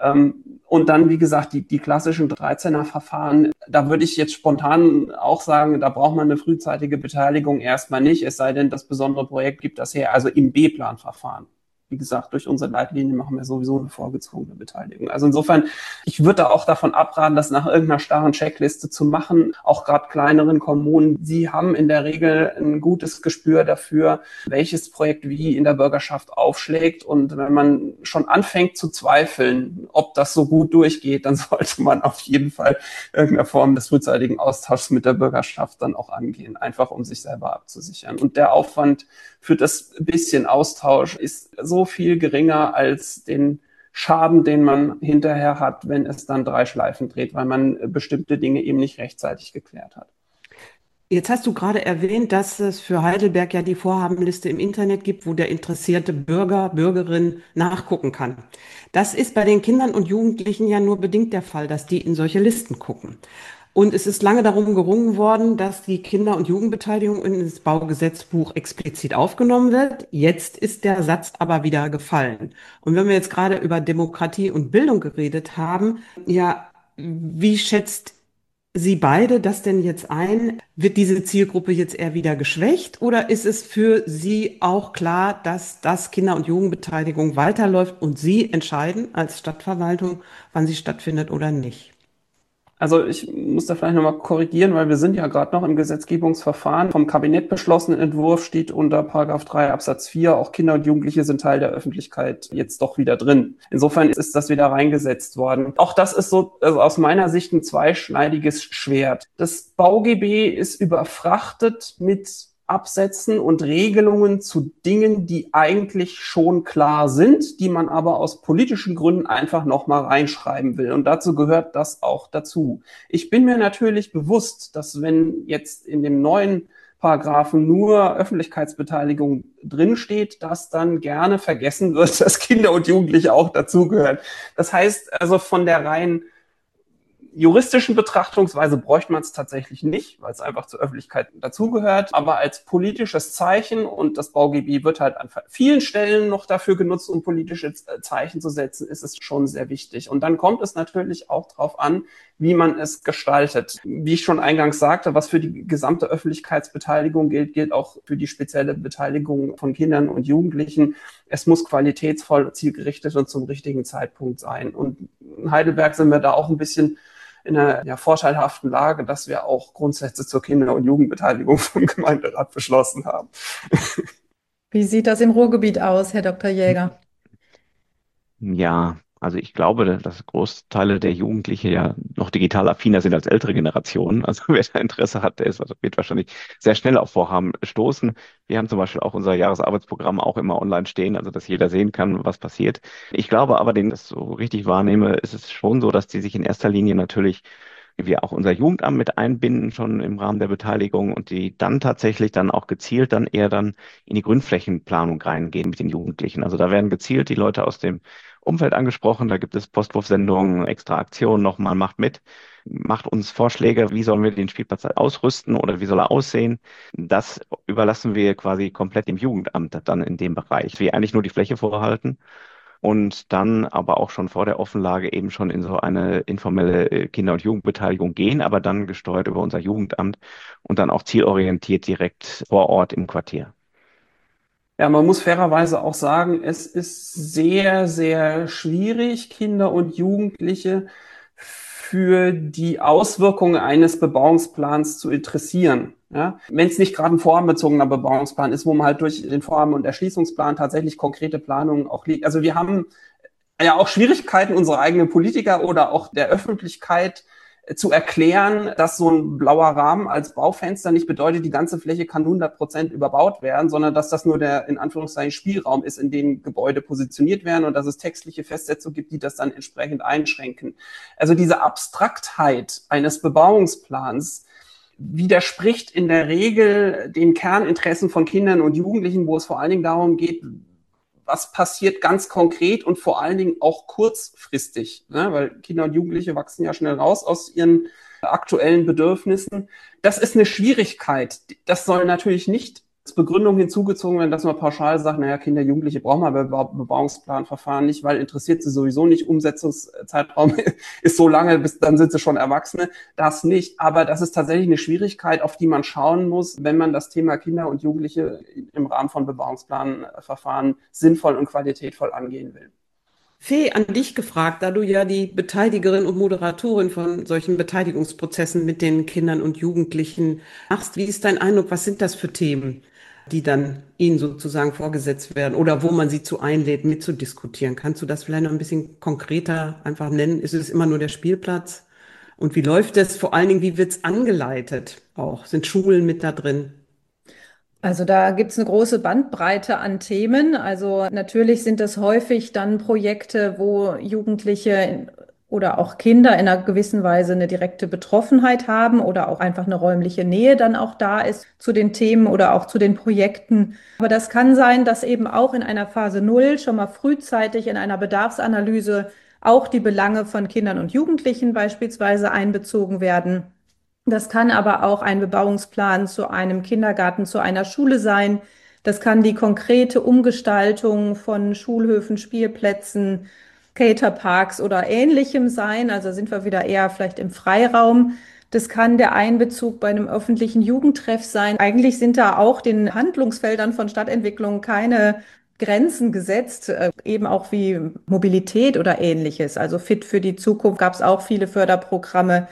Und dann, wie gesagt, die, die klassischen dreizehner Verfahren, da würde ich jetzt spontan auch sagen, da braucht man eine frühzeitige Beteiligung erstmal nicht, es sei denn, das besondere Projekt gibt das her, also im B-Plan-Verfahren. Wie gesagt, durch unsere Leitlinien machen wir sowieso eine vorgezogene Beteiligung. Also insofern, ich würde da auch davon abraten, das nach irgendeiner starren Checkliste zu machen. Auch gerade kleineren Kommunen, sie haben in der Regel ein gutes Gespür dafür, welches Projekt wie in der Bürgerschaft aufschlägt. Und wenn man schon anfängt zu zweifeln, ob das so gut durchgeht, dann sollte man auf jeden Fall irgendeine Form des frühzeitigen Austauschs mit der Bürgerschaft dann auch angehen, einfach um sich selber abzusichern. Und der Aufwand für das bisschen Austausch ist so viel geringer als den Schaden, den man hinterher hat, wenn es dann drei Schleifen dreht, weil man bestimmte Dinge eben nicht rechtzeitig geklärt hat. Jetzt hast du gerade erwähnt, dass es für Heidelberg ja die Vorhabenliste im Internet gibt, wo der interessierte Bürger, Bürgerin nachgucken kann. Das ist bei den Kindern und Jugendlichen ja nur bedingt der Fall, dass die in solche Listen gucken. Und es ist lange darum gerungen worden, dass die Kinder- und Jugendbeteiligung in das Baugesetzbuch explizit aufgenommen wird. Jetzt ist der Satz aber wieder gefallen. Und wenn wir jetzt gerade über Demokratie und Bildung geredet haben, ja, wie schätzt Sie beide das denn jetzt ein? Wird diese Zielgruppe jetzt eher wieder geschwächt oder ist es für Sie auch klar, dass das Kinder- und Jugendbeteiligung weiterläuft und Sie entscheiden als Stadtverwaltung, wann sie stattfindet oder nicht? Also ich muss da vielleicht nochmal korrigieren, weil wir sind ja gerade noch im Gesetzgebungsverfahren. Vom Kabinett beschlossenen Entwurf steht unter Paragraph drei Absatz vier, auch Kinder und Jugendliche sind Teil der Öffentlichkeit jetzt doch wieder drin. Insofern ist das wieder reingesetzt worden. Auch das ist so, also aus meiner Sicht ein zweischneidiges Schwert. Das BauGB ist überfrachtet mit absetzen und Regelungen zu Dingen, die eigentlich schon klar sind, die man aber aus politischen Gründen einfach nochmal reinschreiben will. Und dazu gehört das auch dazu. Ich bin mir natürlich bewusst, dass wenn jetzt in dem neuen Paragraphen nur Öffentlichkeitsbeteiligung drinsteht, dass dann gerne vergessen wird, dass Kinder und Jugendliche auch dazugehören. Das heißt also, von der rein juristischen Betrachtungsweise bräuchte man es tatsächlich nicht, weil es einfach zur Öffentlichkeit dazugehört. Aber als politisches Zeichen, und das BauGB wird halt an vielen Stellen noch dafür genutzt, um politische Zeichen zu setzen, ist es schon sehr wichtig. Und dann kommt es natürlich auch darauf an, wie man es gestaltet. Wie ich schon eingangs sagte, was für die gesamte Öffentlichkeitsbeteiligung gilt, gilt auch für die spezielle Beteiligung von Kindern und Jugendlichen. Es muss qualitätsvoll, zielgerichtet und zum richtigen Zeitpunkt sein. Und in Heidelberg sind wir da auch ein bisschen in einer ja, vorteilhaften Lage, dass wir auch Grundsätze zur Kinder- und Jugendbeteiligung vom Gemeinderat beschlossen haben. Wie sieht das im Ruhrgebiet aus, Herr Doktor Jäger? Ja, also ich glaube, dass Großteile der Jugendlichen ja noch digital affiner sind als ältere Generationen. Also wer da Interesse hat, der ist, wird wahrscheinlich sehr schnell auf Vorhaben stoßen. Wir haben zum Beispiel auch unser Jahresarbeitsprogramm auch immer online stehen, also dass jeder sehen kann, was passiert. Ich glaube aber, den ich das so richtig wahrnehme, ist es schon so, dass die sich in erster Linie natürlich wir auch unser Jugendamt mit einbinden, schon im Rahmen der Beteiligung und die dann tatsächlich dann auch gezielt dann eher dann in die Grünflächenplanung reingehen mit den Jugendlichen. Also da werden gezielt die Leute aus dem Umfeld angesprochen, da gibt es Postwurfsendungen, extra Aktionen nochmal, macht mit, macht uns Vorschläge, wie sollen wir den Spielplatz ausrüsten oder wie soll er aussehen. Das überlassen wir quasi komplett dem Jugendamt dann in dem Bereich. Wir eigentlich nur die Fläche vorhalten und dann aber auch schon vor der Offenlage eben schon in so eine informelle äh, Kinder- und Jugendbeteiligung gehen, aber dann gesteuert über unser Jugendamt und dann auch zielorientiert direkt vor Ort im Quartier. Ja, man muss fairerweise auch sagen, es ist sehr, sehr schwierig, Kinder und Jugendliche für die Auswirkungen eines Bebauungsplans zu interessieren. Ja, wenn es nicht gerade ein vorhabenbezogener Bebauungsplan ist, wo man halt durch den Vorhaben- und Erschließungsplan tatsächlich konkrete Planungen auch liegt. Also wir haben ja auch Schwierigkeiten, unsere eigenen Politiker oder auch der Öffentlichkeit zu erklären, dass so ein blauer Rahmen als Baufenster nicht bedeutet, die ganze Fläche kann hundert Prozent überbaut werden, sondern dass das nur der, in Anführungszeichen, Spielraum ist, in dem Gebäude positioniert werden und dass es textliche Festsetzungen gibt, die das dann entsprechend einschränken. Also diese Abstraktheit eines Bebauungsplans widerspricht in der Regel den Kerninteressen von Kindern und Jugendlichen, wo es vor allen Dingen darum geht, was passiert ganz konkret und vor allen Dingen auch kurzfristig, ne? Weil Kinder und Jugendliche wachsen ja schnell raus aus ihren aktuellen Bedürfnissen. Das ist eine Schwierigkeit. Das soll natürlich nicht als Begründung hinzugezogen werden, dass man pauschal sagt, naja, Kinder, Jugendliche brauchen mal Bebauungsplanverfahren nicht, weil interessiert sie sowieso nicht. Umsetzungszeitraum ist so lange, bis dann sind sie schon Erwachsene. Das nicht. Aber das ist tatsächlich eine Schwierigkeit, auf die man schauen muss, wenn man das Thema Kinder und Jugendliche im Rahmen von Bebauungsplanverfahren sinnvoll und qualitätvoll angehen will. Fee, an dich gefragt, da du ja die Beteiligerin und Moderatorin von solchen Beteiligungsprozessen mit den Kindern und Jugendlichen machst. Wie ist dein Eindruck? Was sind das für Themen, die dann ihnen sozusagen vorgesetzt werden oder wo man sie zu einlädt, mitzudiskutieren? Kannst du das vielleicht noch ein bisschen konkreter einfach nennen? Ist es immer nur der Spielplatz? Und wie läuft es? Vor allen Dingen, wie wird es angeleitet auch? Sind Schulen mit da drin? Also da gibt es eine große Bandbreite an Themen. Also natürlich sind das häufig dann Projekte, wo Jugendliche in, oder auch Kinder in einer gewissen Weise eine direkte Betroffenheit haben oder auch einfach eine räumliche Nähe dann auch da ist zu den Themen oder auch zu den Projekten. Aber das kann sein, dass eben auch in einer Phase Null schon mal frühzeitig in einer Bedarfsanalyse auch die Belange von Kindern und Jugendlichen beispielsweise einbezogen werden. Das kann aber auch ein Bebauungsplan zu einem Kindergarten, zu einer Schule sein. Das kann die konkrete Umgestaltung von Schulhöfen, Spielplätzen, Skaterparks oder Ähnlichem sein. Also sind wir wieder eher vielleicht im Freiraum. Das kann der Einbezug bei einem öffentlichen Jugendtreff sein. Eigentlich sind da auch den Handlungsfeldern von Stadtentwicklung keine Grenzen gesetzt, äh, eben auch wie Mobilität oder Ähnliches. Also Fit für die Zukunft gab es auch viele Förderprogramme.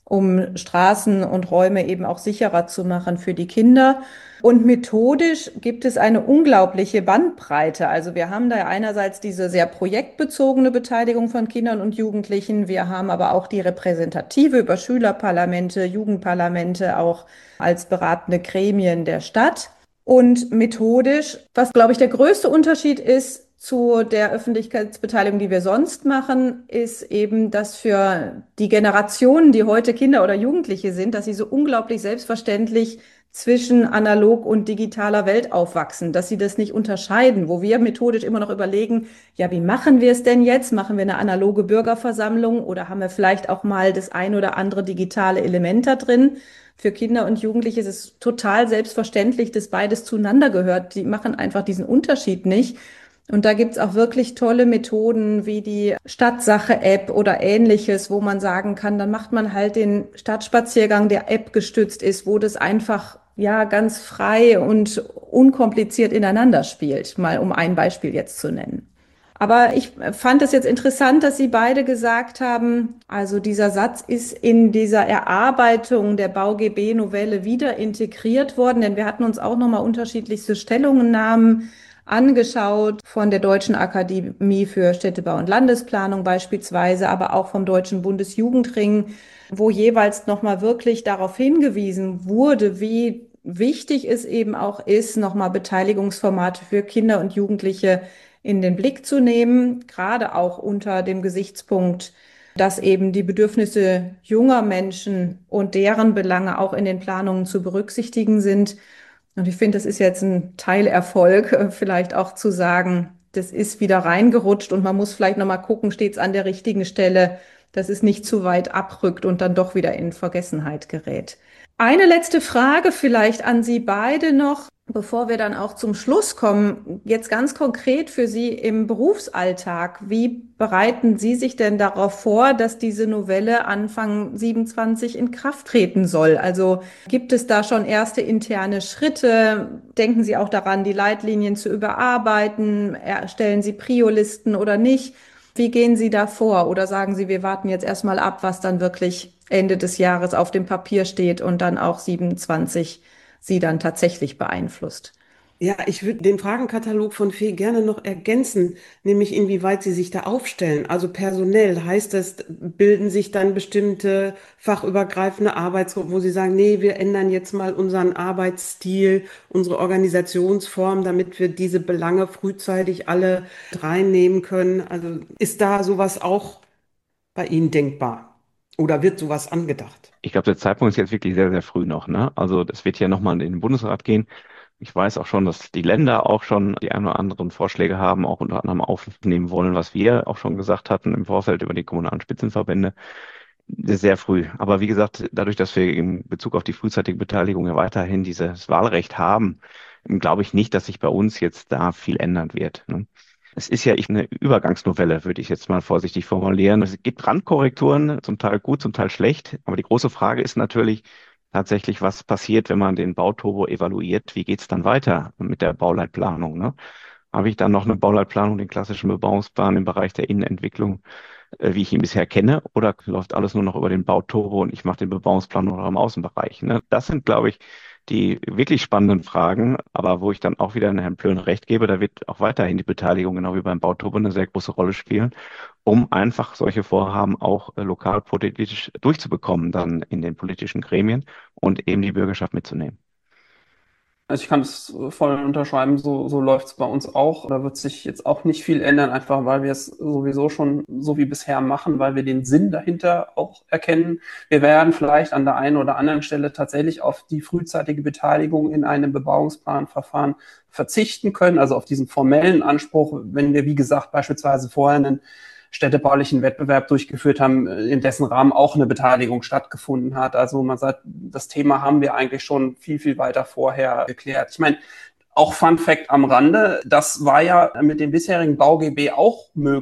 um Straßen und Räume eben auch sicherer zu machen für die Kinder. Und methodisch gibt es eine unglaubliche Bandbreite. Also wir haben da einerseits diese sehr projektbezogene Beteiligung von Kindern und Jugendlichen. Wir haben aber auch die repräsentative über Schülerparlamente, Jugendparlamente, auch als beratende Gremien der Stadt. Und methodisch, was, glaube ich, der größte Unterschied ist zu der Öffentlichkeitsbeteiligung, die wir sonst machen, ist eben, dass für die Generationen, die heute Kinder oder Jugendliche sind, dass sie so unglaublich selbstverständlich zwischen analog und digitaler Welt aufwachsen, dass sie das nicht unterscheiden, wo wir methodisch immer noch überlegen, ja, wie machen wir es denn jetzt? Machen wir eine analoge Bürgerversammlung oder haben wir vielleicht auch mal das ein oder andere digitale Element da drin? Für Kinder und Jugendliche ist es total selbstverständlich, dass beides zueinander gehört. Die machen einfach diesen Unterschied nicht. Und da gibt's auch wirklich tolle Methoden wie die Stadtsache-App oder ähnliches, wo man sagen kann, dann macht man halt den Stadtspaziergang, der App gestützt ist, wo das einfach ja ganz frei und unkompliziert ineinander spielt. Mal um ein Beispiel jetzt zu nennen. Aber ich fand es jetzt interessant, dass Sie beide gesagt haben, also dieser Satz ist in dieser Erarbeitung der BauG B-Novelle wieder integriert worden, denn wir hatten uns auch nochmal unterschiedlichste Stellungnahmen angeschaut von der Deutschen Akademie für Städtebau und Landesplanung beispielsweise, aber auch vom Deutschen Bundesjugendring, wo jeweils nochmal wirklich darauf hingewiesen wurde, wie wichtig es eben auch ist, nochmal Beteiligungsformate für Kinder und Jugendliche in den Blick zu nehmen, gerade auch unter dem Gesichtspunkt, dass eben die Bedürfnisse junger Menschen und deren Belange auch in den Planungen zu berücksichtigen sind. Und ich finde, das ist jetzt ein Teilerfolg, vielleicht auch zu sagen, das ist wieder reingerutscht und man muss vielleicht nochmal gucken, steht es an der richtigen Stelle, dass es nicht zu weit abrückt und dann doch wieder in Vergessenheit gerät. Eine letzte Frage vielleicht an Sie beide noch, bevor wir dann auch zum Schluss kommen. Jetzt ganz konkret für Sie im Berufsalltag. Wie bereiten Sie sich denn darauf vor, dass diese Novelle Anfang siebenundzwanzig in Kraft treten soll? Also gibt es da schon erste interne Schritte? Denken Sie auch daran, die Leitlinien zu überarbeiten? Erstellen Sie Prio-Listen oder nicht? Wie gehen Sie da vor? Oder sagen Sie, wir warten jetzt erstmal ab, was dann wirklich Ende des Jahres auf dem Papier steht und dann auch siebenundzwanzig Sie dann tatsächlich beeinflusst? Ja, ich würde den Fragenkatalog von Fee gerne noch ergänzen, nämlich inwieweit Sie sich da aufstellen. Also personell heißt das, bilden sich dann bestimmte fachübergreifende Arbeitsgruppen, wo Sie sagen, nee, wir ändern jetzt mal unseren Arbeitsstil, unsere Organisationsform, damit wir diese Belange frühzeitig alle reinnehmen können. Also ist da sowas auch bei Ihnen denkbar? Oder wird sowas angedacht? Ich glaube, der Zeitpunkt ist jetzt wirklich sehr, sehr früh noch, ne? Also das wird ja nochmal in den Bundesrat gehen. Ich weiß auch schon, dass die Länder auch schon die ein oder anderen Vorschläge haben, auch unter anderem aufnehmen wollen, was wir auch schon gesagt hatten im Vorfeld über die kommunalen Spitzenverbände. Das ist sehr früh. Aber wie gesagt, dadurch, dass wir in Bezug auf die frühzeitige Beteiligung ja weiterhin dieses Wahlrecht haben, glaube ich nicht, dass sich bei uns jetzt da viel ändern wird, ne? Es ist ja eine Übergangsnovelle, würde ich jetzt mal vorsichtig formulieren. Es gibt Randkorrekturen, zum Teil gut, zum Teil schlecht. Aber die große Frage ist natürlich tatsächlich, was passiert, wenn man den Bauturbo evaluiert? Wie geht es dann weiter mit der Bauleitplanung, ne? Habe ich dann noch eine Bauleitplanung, den klassischen Bebauungsplan im Bereich der Innenentwicklung, äh, wie ich ihn bisher kenne? Oder läuft alles nur noch über den Bauturbo und ich mache den Bebauungsplan nur noch im Außenbereich, ne? Das sind, glaube ich, die wirklich spannenden Fragen, aber wo ich dann auch wieder Herrn Plön recht gebe, da wird auch weiterhin die Beteiligung, genau wie beim Bauturbo, eine sehr große Rolle spielen, um einfach solche Vorhaben auch äh, lokalpolitisch durchzubekommen, dann in den politischen Gremien und eben die Bürgerschaft mitzunehmen. Also ich kann es voll unterschreiben, so, so läuft es bei uns auch. Da wird sich jetzt auch nicht viel ändern, einfach weil wir es sowieso schon so wie bisher machen, weil wir den Sinn dahinter auch erkennen. Wir werden vielleicht an der einen oder anderen Stelle tatsächlich auf die frühzeitige Beteiligung in einem Bebauungsplanverfahren verzichten können, also auf diesen formellen Anspruch, wenn wir, wie gesagt, beispielsweise vorher einen städtebaulichen Wettbewerb durchgeführt haben, in dessen Rahmen auch eine Beteiligung stattgefunden hat. Also man sagt, das Thema haben wir eigentlich schon viel, viel weiter vorher geklärt. Ich meine, auch Fun Fact am Rande, das war ja mit dem bisherigen BauG B auch möglich,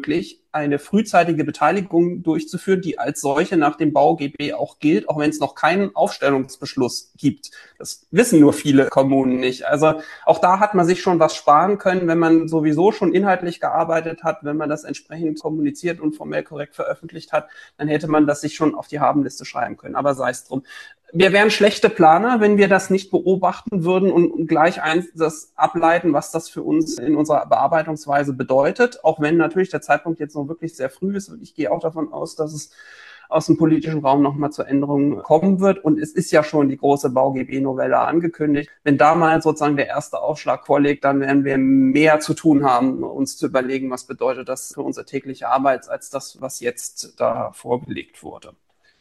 eine frühzeitige Beteiligung durchzuführen, die als solche nach dem BauGB auch gilt, auch wenn es noch keinen Aufstellungsbeschluss gibt. Das wissen nur viele Kommunen nicht. Also auch da hat man sich schon was sparen können, wenn man sowieso schon inhaltlich gearbeitet hat, wenn man das entsprechend kommuniziert und formell korrekt veröffentlicht hat, dann hätte man das sich schon auf die Habenliste schreiben können. Aber sei es drum. Wir wären schlechte Planer, wenn wir das nicht beobachten würden und gleich eins das ableiten, was das für uns in unserer Bearbeitungsweise bedeutet. Auch wenn natürlich der Zeitpunkt jetzt noch wirklich sehr früh ist. Und ich gehe auch davon aus, dass es aus dem politischen Raum nochmal zur Änderung kommen wird. Und es ist ja schon die große BauGB-Novelle angekündigt. Wenn da mal sozusagen der erste Aufschlag vorliegt, dann werden wir mehr zu tun haben, uns zu überlegen, was bedeutet das für unsere tägliche Arbeit, als das, was jetzt da vorgelegt wurde.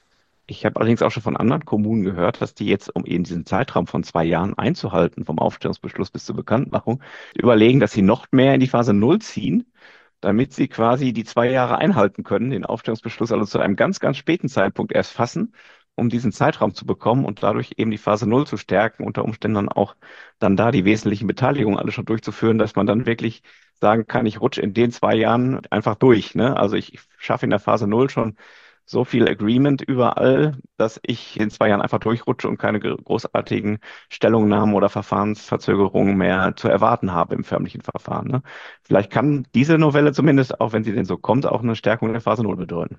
Ich habe allerdings auch schon von anderen Kommunen gehört, dass die jetzt, um eben diesen Zeitraum von zwei Jahren einzuhalten, vom Aufstellungsbeschluss bis zur Bekanntmachung, überlegen, dass sie noch mehr in die Phase Null ziehen, damit sie quasi die zwei Jahre einhalten können, den Aufstellungsbeschluss also zu einem ganz, ganz späten Zeitpunkt erst fassen, um diesen Zeitraum zu bekommen und dadurch eben die Phase Null zu stärken, unter Umständen dann auch dann da die wesentlichen Beteiligungen alle schon durchzuführen, dass man dann wirklich sagen kann, ich rutsche in den zwei Jahren einfach durch. Ne? Also ich schaffe in der Phase Null schon so viel Agreement überall, dass ich in zwei Jahren einfach durchrutsche und keine großartigen Stellungnahmen oder Verfahrensverzögerungen mehr zu erwarten habe im förmlichen Verfahren. Ne? Vielleicht kann diese Novelle zumindest, auch wenn sie denn so kommt, auch eine Stärkung der Phase Null bedeuten.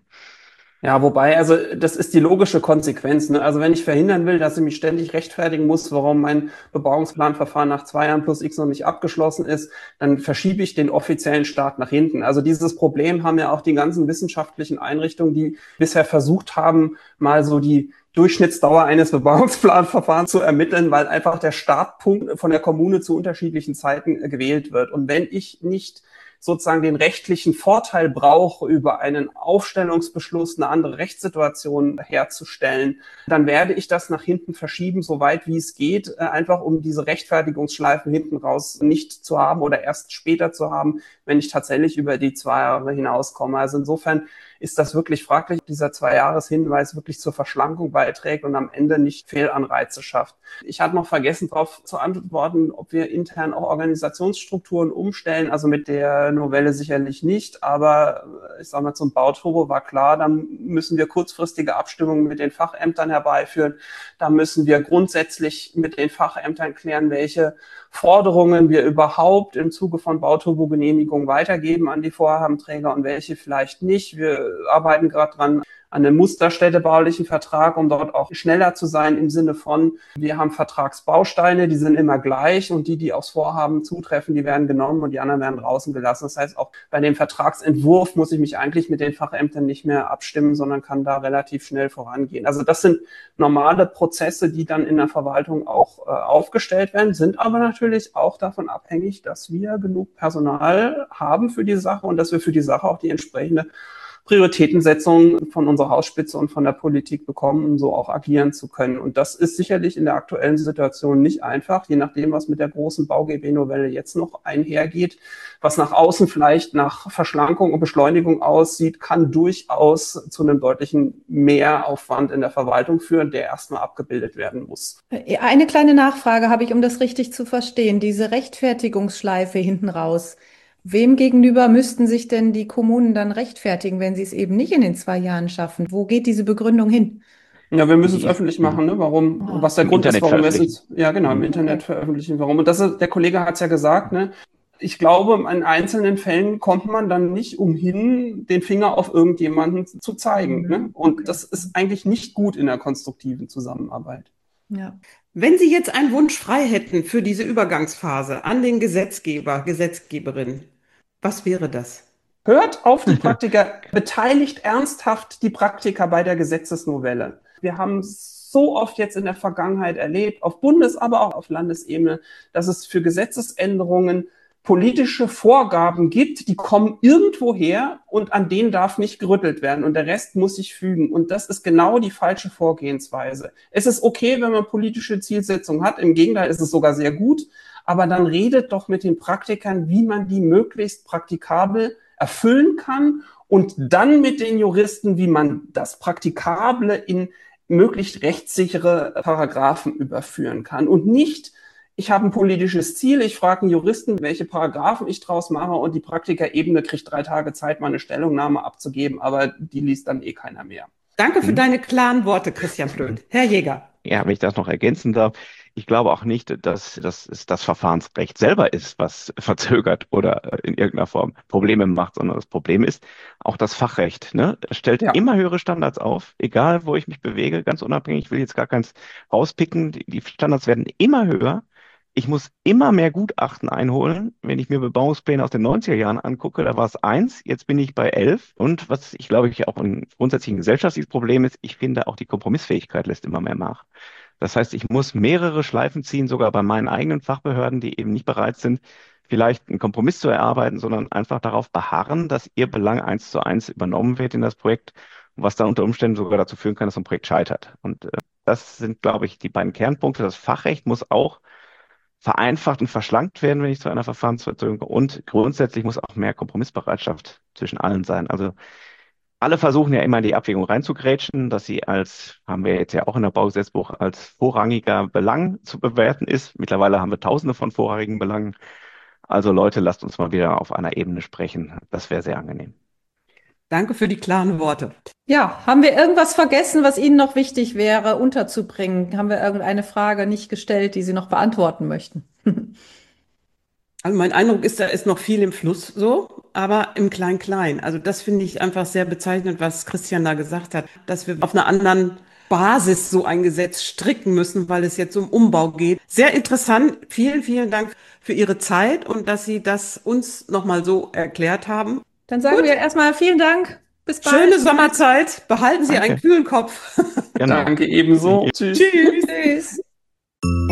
Ja, wobei, also das ist die logische Konsequenz. Ne? Also wenn ich verhindern will, dass ich mich ständig rechtfertigen muss, warum mein Bebauungsplanverfahren nach zwei Jahren plus X noch nicht abgeschlossen ist, dann verschiebe ich den offiziellen Start nach hinten. Also dieses Problem haben ja auch die ganzen wissenschaftlichen Einrichtungen, die bisher versucht haben, mal so die Durchschnittsdauer eines Bebauungsplanverfahrens zu ermitteln, weil einfach der Startpunkt von der Kommune zu unterschiedlichen Zeiten gewählt wird. Und wenn ich nicht sozusagen den rechtlichen Vorteil brauche, über einen Aufstellungsbeschluss eine andere Rechtssituation herzustellen, dann werde ich das nach hinten verschieben, so weit wie es geht, einfach um diese Rechtfertigungsschleifen hinten raus nicht zu haben oder erst später zu haben, wenn ich tatsächlich über die zwei Jahre hinauskomme. Also insofern ist das wirklich fraglich, ob dieser Zwei-Jahres-Hinweis wirklich zur Verschlankung beiträgt und am Ende nicht Fehlanreize schafft. Ich hatte noch vergessen, darauf zu antworten, ob wir intern auch Organisationsstrukturen umstellen. Also mit der Novelle sicherlich nicht, aber ich sage mal, zum Bauturbo war klar, dann müssen wir kurzfristige Abstimmungen mit den Fachämtern herbeiführen. Da müssen wir grundsätzlich mit den Fachämtern klären, welche Forderungen wir überhaupt im Zuge von Bauturbo-Genehmigungen weitergeben an die Vorhabenträger und welche vielleicht nicht. Wir arbeiten gerade dran an einem musterstädtebaulichen Vertrag, um dort auch schneller zu sein im Sinne von, wir haben Vertragsbausteine, die sind immer gleich und die, die aufs Vorhaben zutreffen, die werden genommen und die anderen werden draußen gelassen. Das heißt, auch bei dem Vertragsentwurf muss ich mich eigentlich mit den Fachämtern nicht mehr abstimmen, sondern kann da relativ schnell vorangehen. Also das sind normale Prozesse, die dann in der Verwaltung auch äh, aufgestellt werden, sind aber natürlich auch davon abhängig, dass wir genug Personal haben für die Sache und dass wir für die Sache auch die entsprechende Prioritätensetzung von unserer Hausspitze und von der Politik bekommen, um so auch agieren zu können. Und das ist sicherlich in der aktuellen Situation nicht einfach, je nachdem, was mit der großen BauGB-Novelle jetzt noch einhergeht. Was nach außen vielleicht nach Verschlankung und Beschleunigung aussieht, kann durchaus zu einem deutlichen Mehraufwand in der Verwaltung führen, der erstmal abgebildet werden muss. Eine kleine Nachfrage habe ich, um das richtig zu verstehen. Diese Rechtfertigungsschleife hinten raus. Wem gegenüber müssten sich denn die Kommunen dann rechtfertigen, wenn sie es eben nicht in den zwei Jahren schaffen? Wo geht diese Begründung hin? Ja, wir müssen es öffentlich machen, ne? Warum, Ah. was der Im Grund ist, Internet warum wir es jetzt, veröffentlichen. ja genau, im Mhm. Internet veröffentlichen, warum. Und das ist, der Kollege hat es ja gesagt, ne? Ich glaube, in einzelnen Fällen kommt man dann nicht umhin, den Finger auf irgendjemanden zu zeigen, Mhm. ne? Und Okay. das ist eigentlich nicht gut in der konstruktiven Zusammenarbeit. Ja. Wenn Sie jetzt einen Wunsch frei hätten für diese Übergangsphase an den Gesetzgeber, Gesetzgeberin, was wäre das? Hört auf die Praktiker, beteiligt ernsthaft die Praktiker bei der Gesetzesnovelle. Wir haben so oft jetzt in der Vergangenheit erlebt, auf Bundes-, aber auch auf Landesebene, dass es für Gesetzesänderungen politische Vorgaben gibt, die kommen irgendwo her und an denen darf nicht gerüttelt werden und der Rest muss sich fügen. Und das ist genau die falsche Vorgehensweise. Es ist okay, wenn man politische Zielsetzungen hat. Im Gegenteil ist es sogar sehr gut. Aber dann redet doch mit den Praktikern, wie man die möglichst praktikabel erfüllen kann und dann mit den Juristen, wie man das Praktikable in möglichst rechtssichere Paragraphen überführen kann und nicht, Ich habe ein politisches Ziel, ich frage einen Juristen, welche Paragraphen ich draus mache und die Praktikerebene kriegt drei Tage Zeit, meine Stellungnahme abzugeben, aber die liest dann eh keiner mehr. Danke für Hm. deine klaren Worte, Christian Plön. Herr Jäger. Ja, wenn ich das noch ergänzen darf, ich glaube auch nicht, dass, dass es das Verfahrensrecht selber ist, was verzögert oder in irgendeiner Form Probleme macht, sondern das Problem ist auch das Fachrecht. Ne? Es stellt Ja. immer höhere Standards auf, egal wo ich mich bewege, ganz unabhängig. Ich will jetzt gar keins rauspicken. Die die Standards werden immer höher. Ich muss immer mehr Gutachten einholen. Wenn ich mir Bebauungspläne aus den neunziger Jahren angucke, da war es eins, jetzt bin ich bei elf. Und was ich glaube ich auch ein grundsätzlich ein gesellschaftliches Problem ist, ich finde auch die Kompromissfähigkeit lässt immer mehr nach. Das heißt, ich muss mehrere Schleifen ziehen, sogar bei meinen eigenen Fachbehörden, die eben nicht bereit sind, vielleicht einen Kompromiss zu erarbeiten, sondern einfach darauf beharren, dass ihr Belang eins zu eins übernommen wird in das Projekt, was dann unter Umständen sogar dazu führen kann, dass so ein Projekt scheitert. Und äh, das sind, glaube ich, die beiden Kernpunkte. Das Fachrecht muss auch vereinfacht und verschlankt werden, wenn ich zu einer Verfahrensverzögerung komme. Und grundsätzlich muss auch mehr Kompromissbereitschaft zwischen allen sein. Also alle versuchen ja immer in die Abwägung reinzugrätschen, dass sie als, haben wir jetzt ja auch in der Baugesetzbuch, als vorrangiger Belang zu bewerten ist. Mittlerweile haben wir tausende von vorrangigen Belangen. Also Leute, lasst uns mal wieder auf einer Ebene sprechen. Das wäre sehr angenehm. Danke für die klaren Worte. Ja, haben wir irgendwas vergessen, was Ihnen noch wichtig wäre, unterzubringen? Haben wir irgendeine Frage nicht gestellt, die Sie noch beantworten möchten? Also mein Eindruck ist, da ist noch viel im Fluss so, aber im Klein-Klein. Also das finde ich einfach sehr bezeichnend, was Christian da gesagt hat, dass wir auf einer anderen Basis so ein Gesetz stricken müssen, weil es jetzt um Umbau geht. Sehr interessant. Vielen, vielen Dank für Ihre Zeit und dass Sie das uns nochmal so erklärt haben. Dann sagen Gut. wir erstmal vielen Dank. Bis bald. Schöne Sommerzeit. Behalten Sie Danke. einen kühlen Kopf. Genau. Danke ebenso. Tschüss. Tschüss. Tschüss.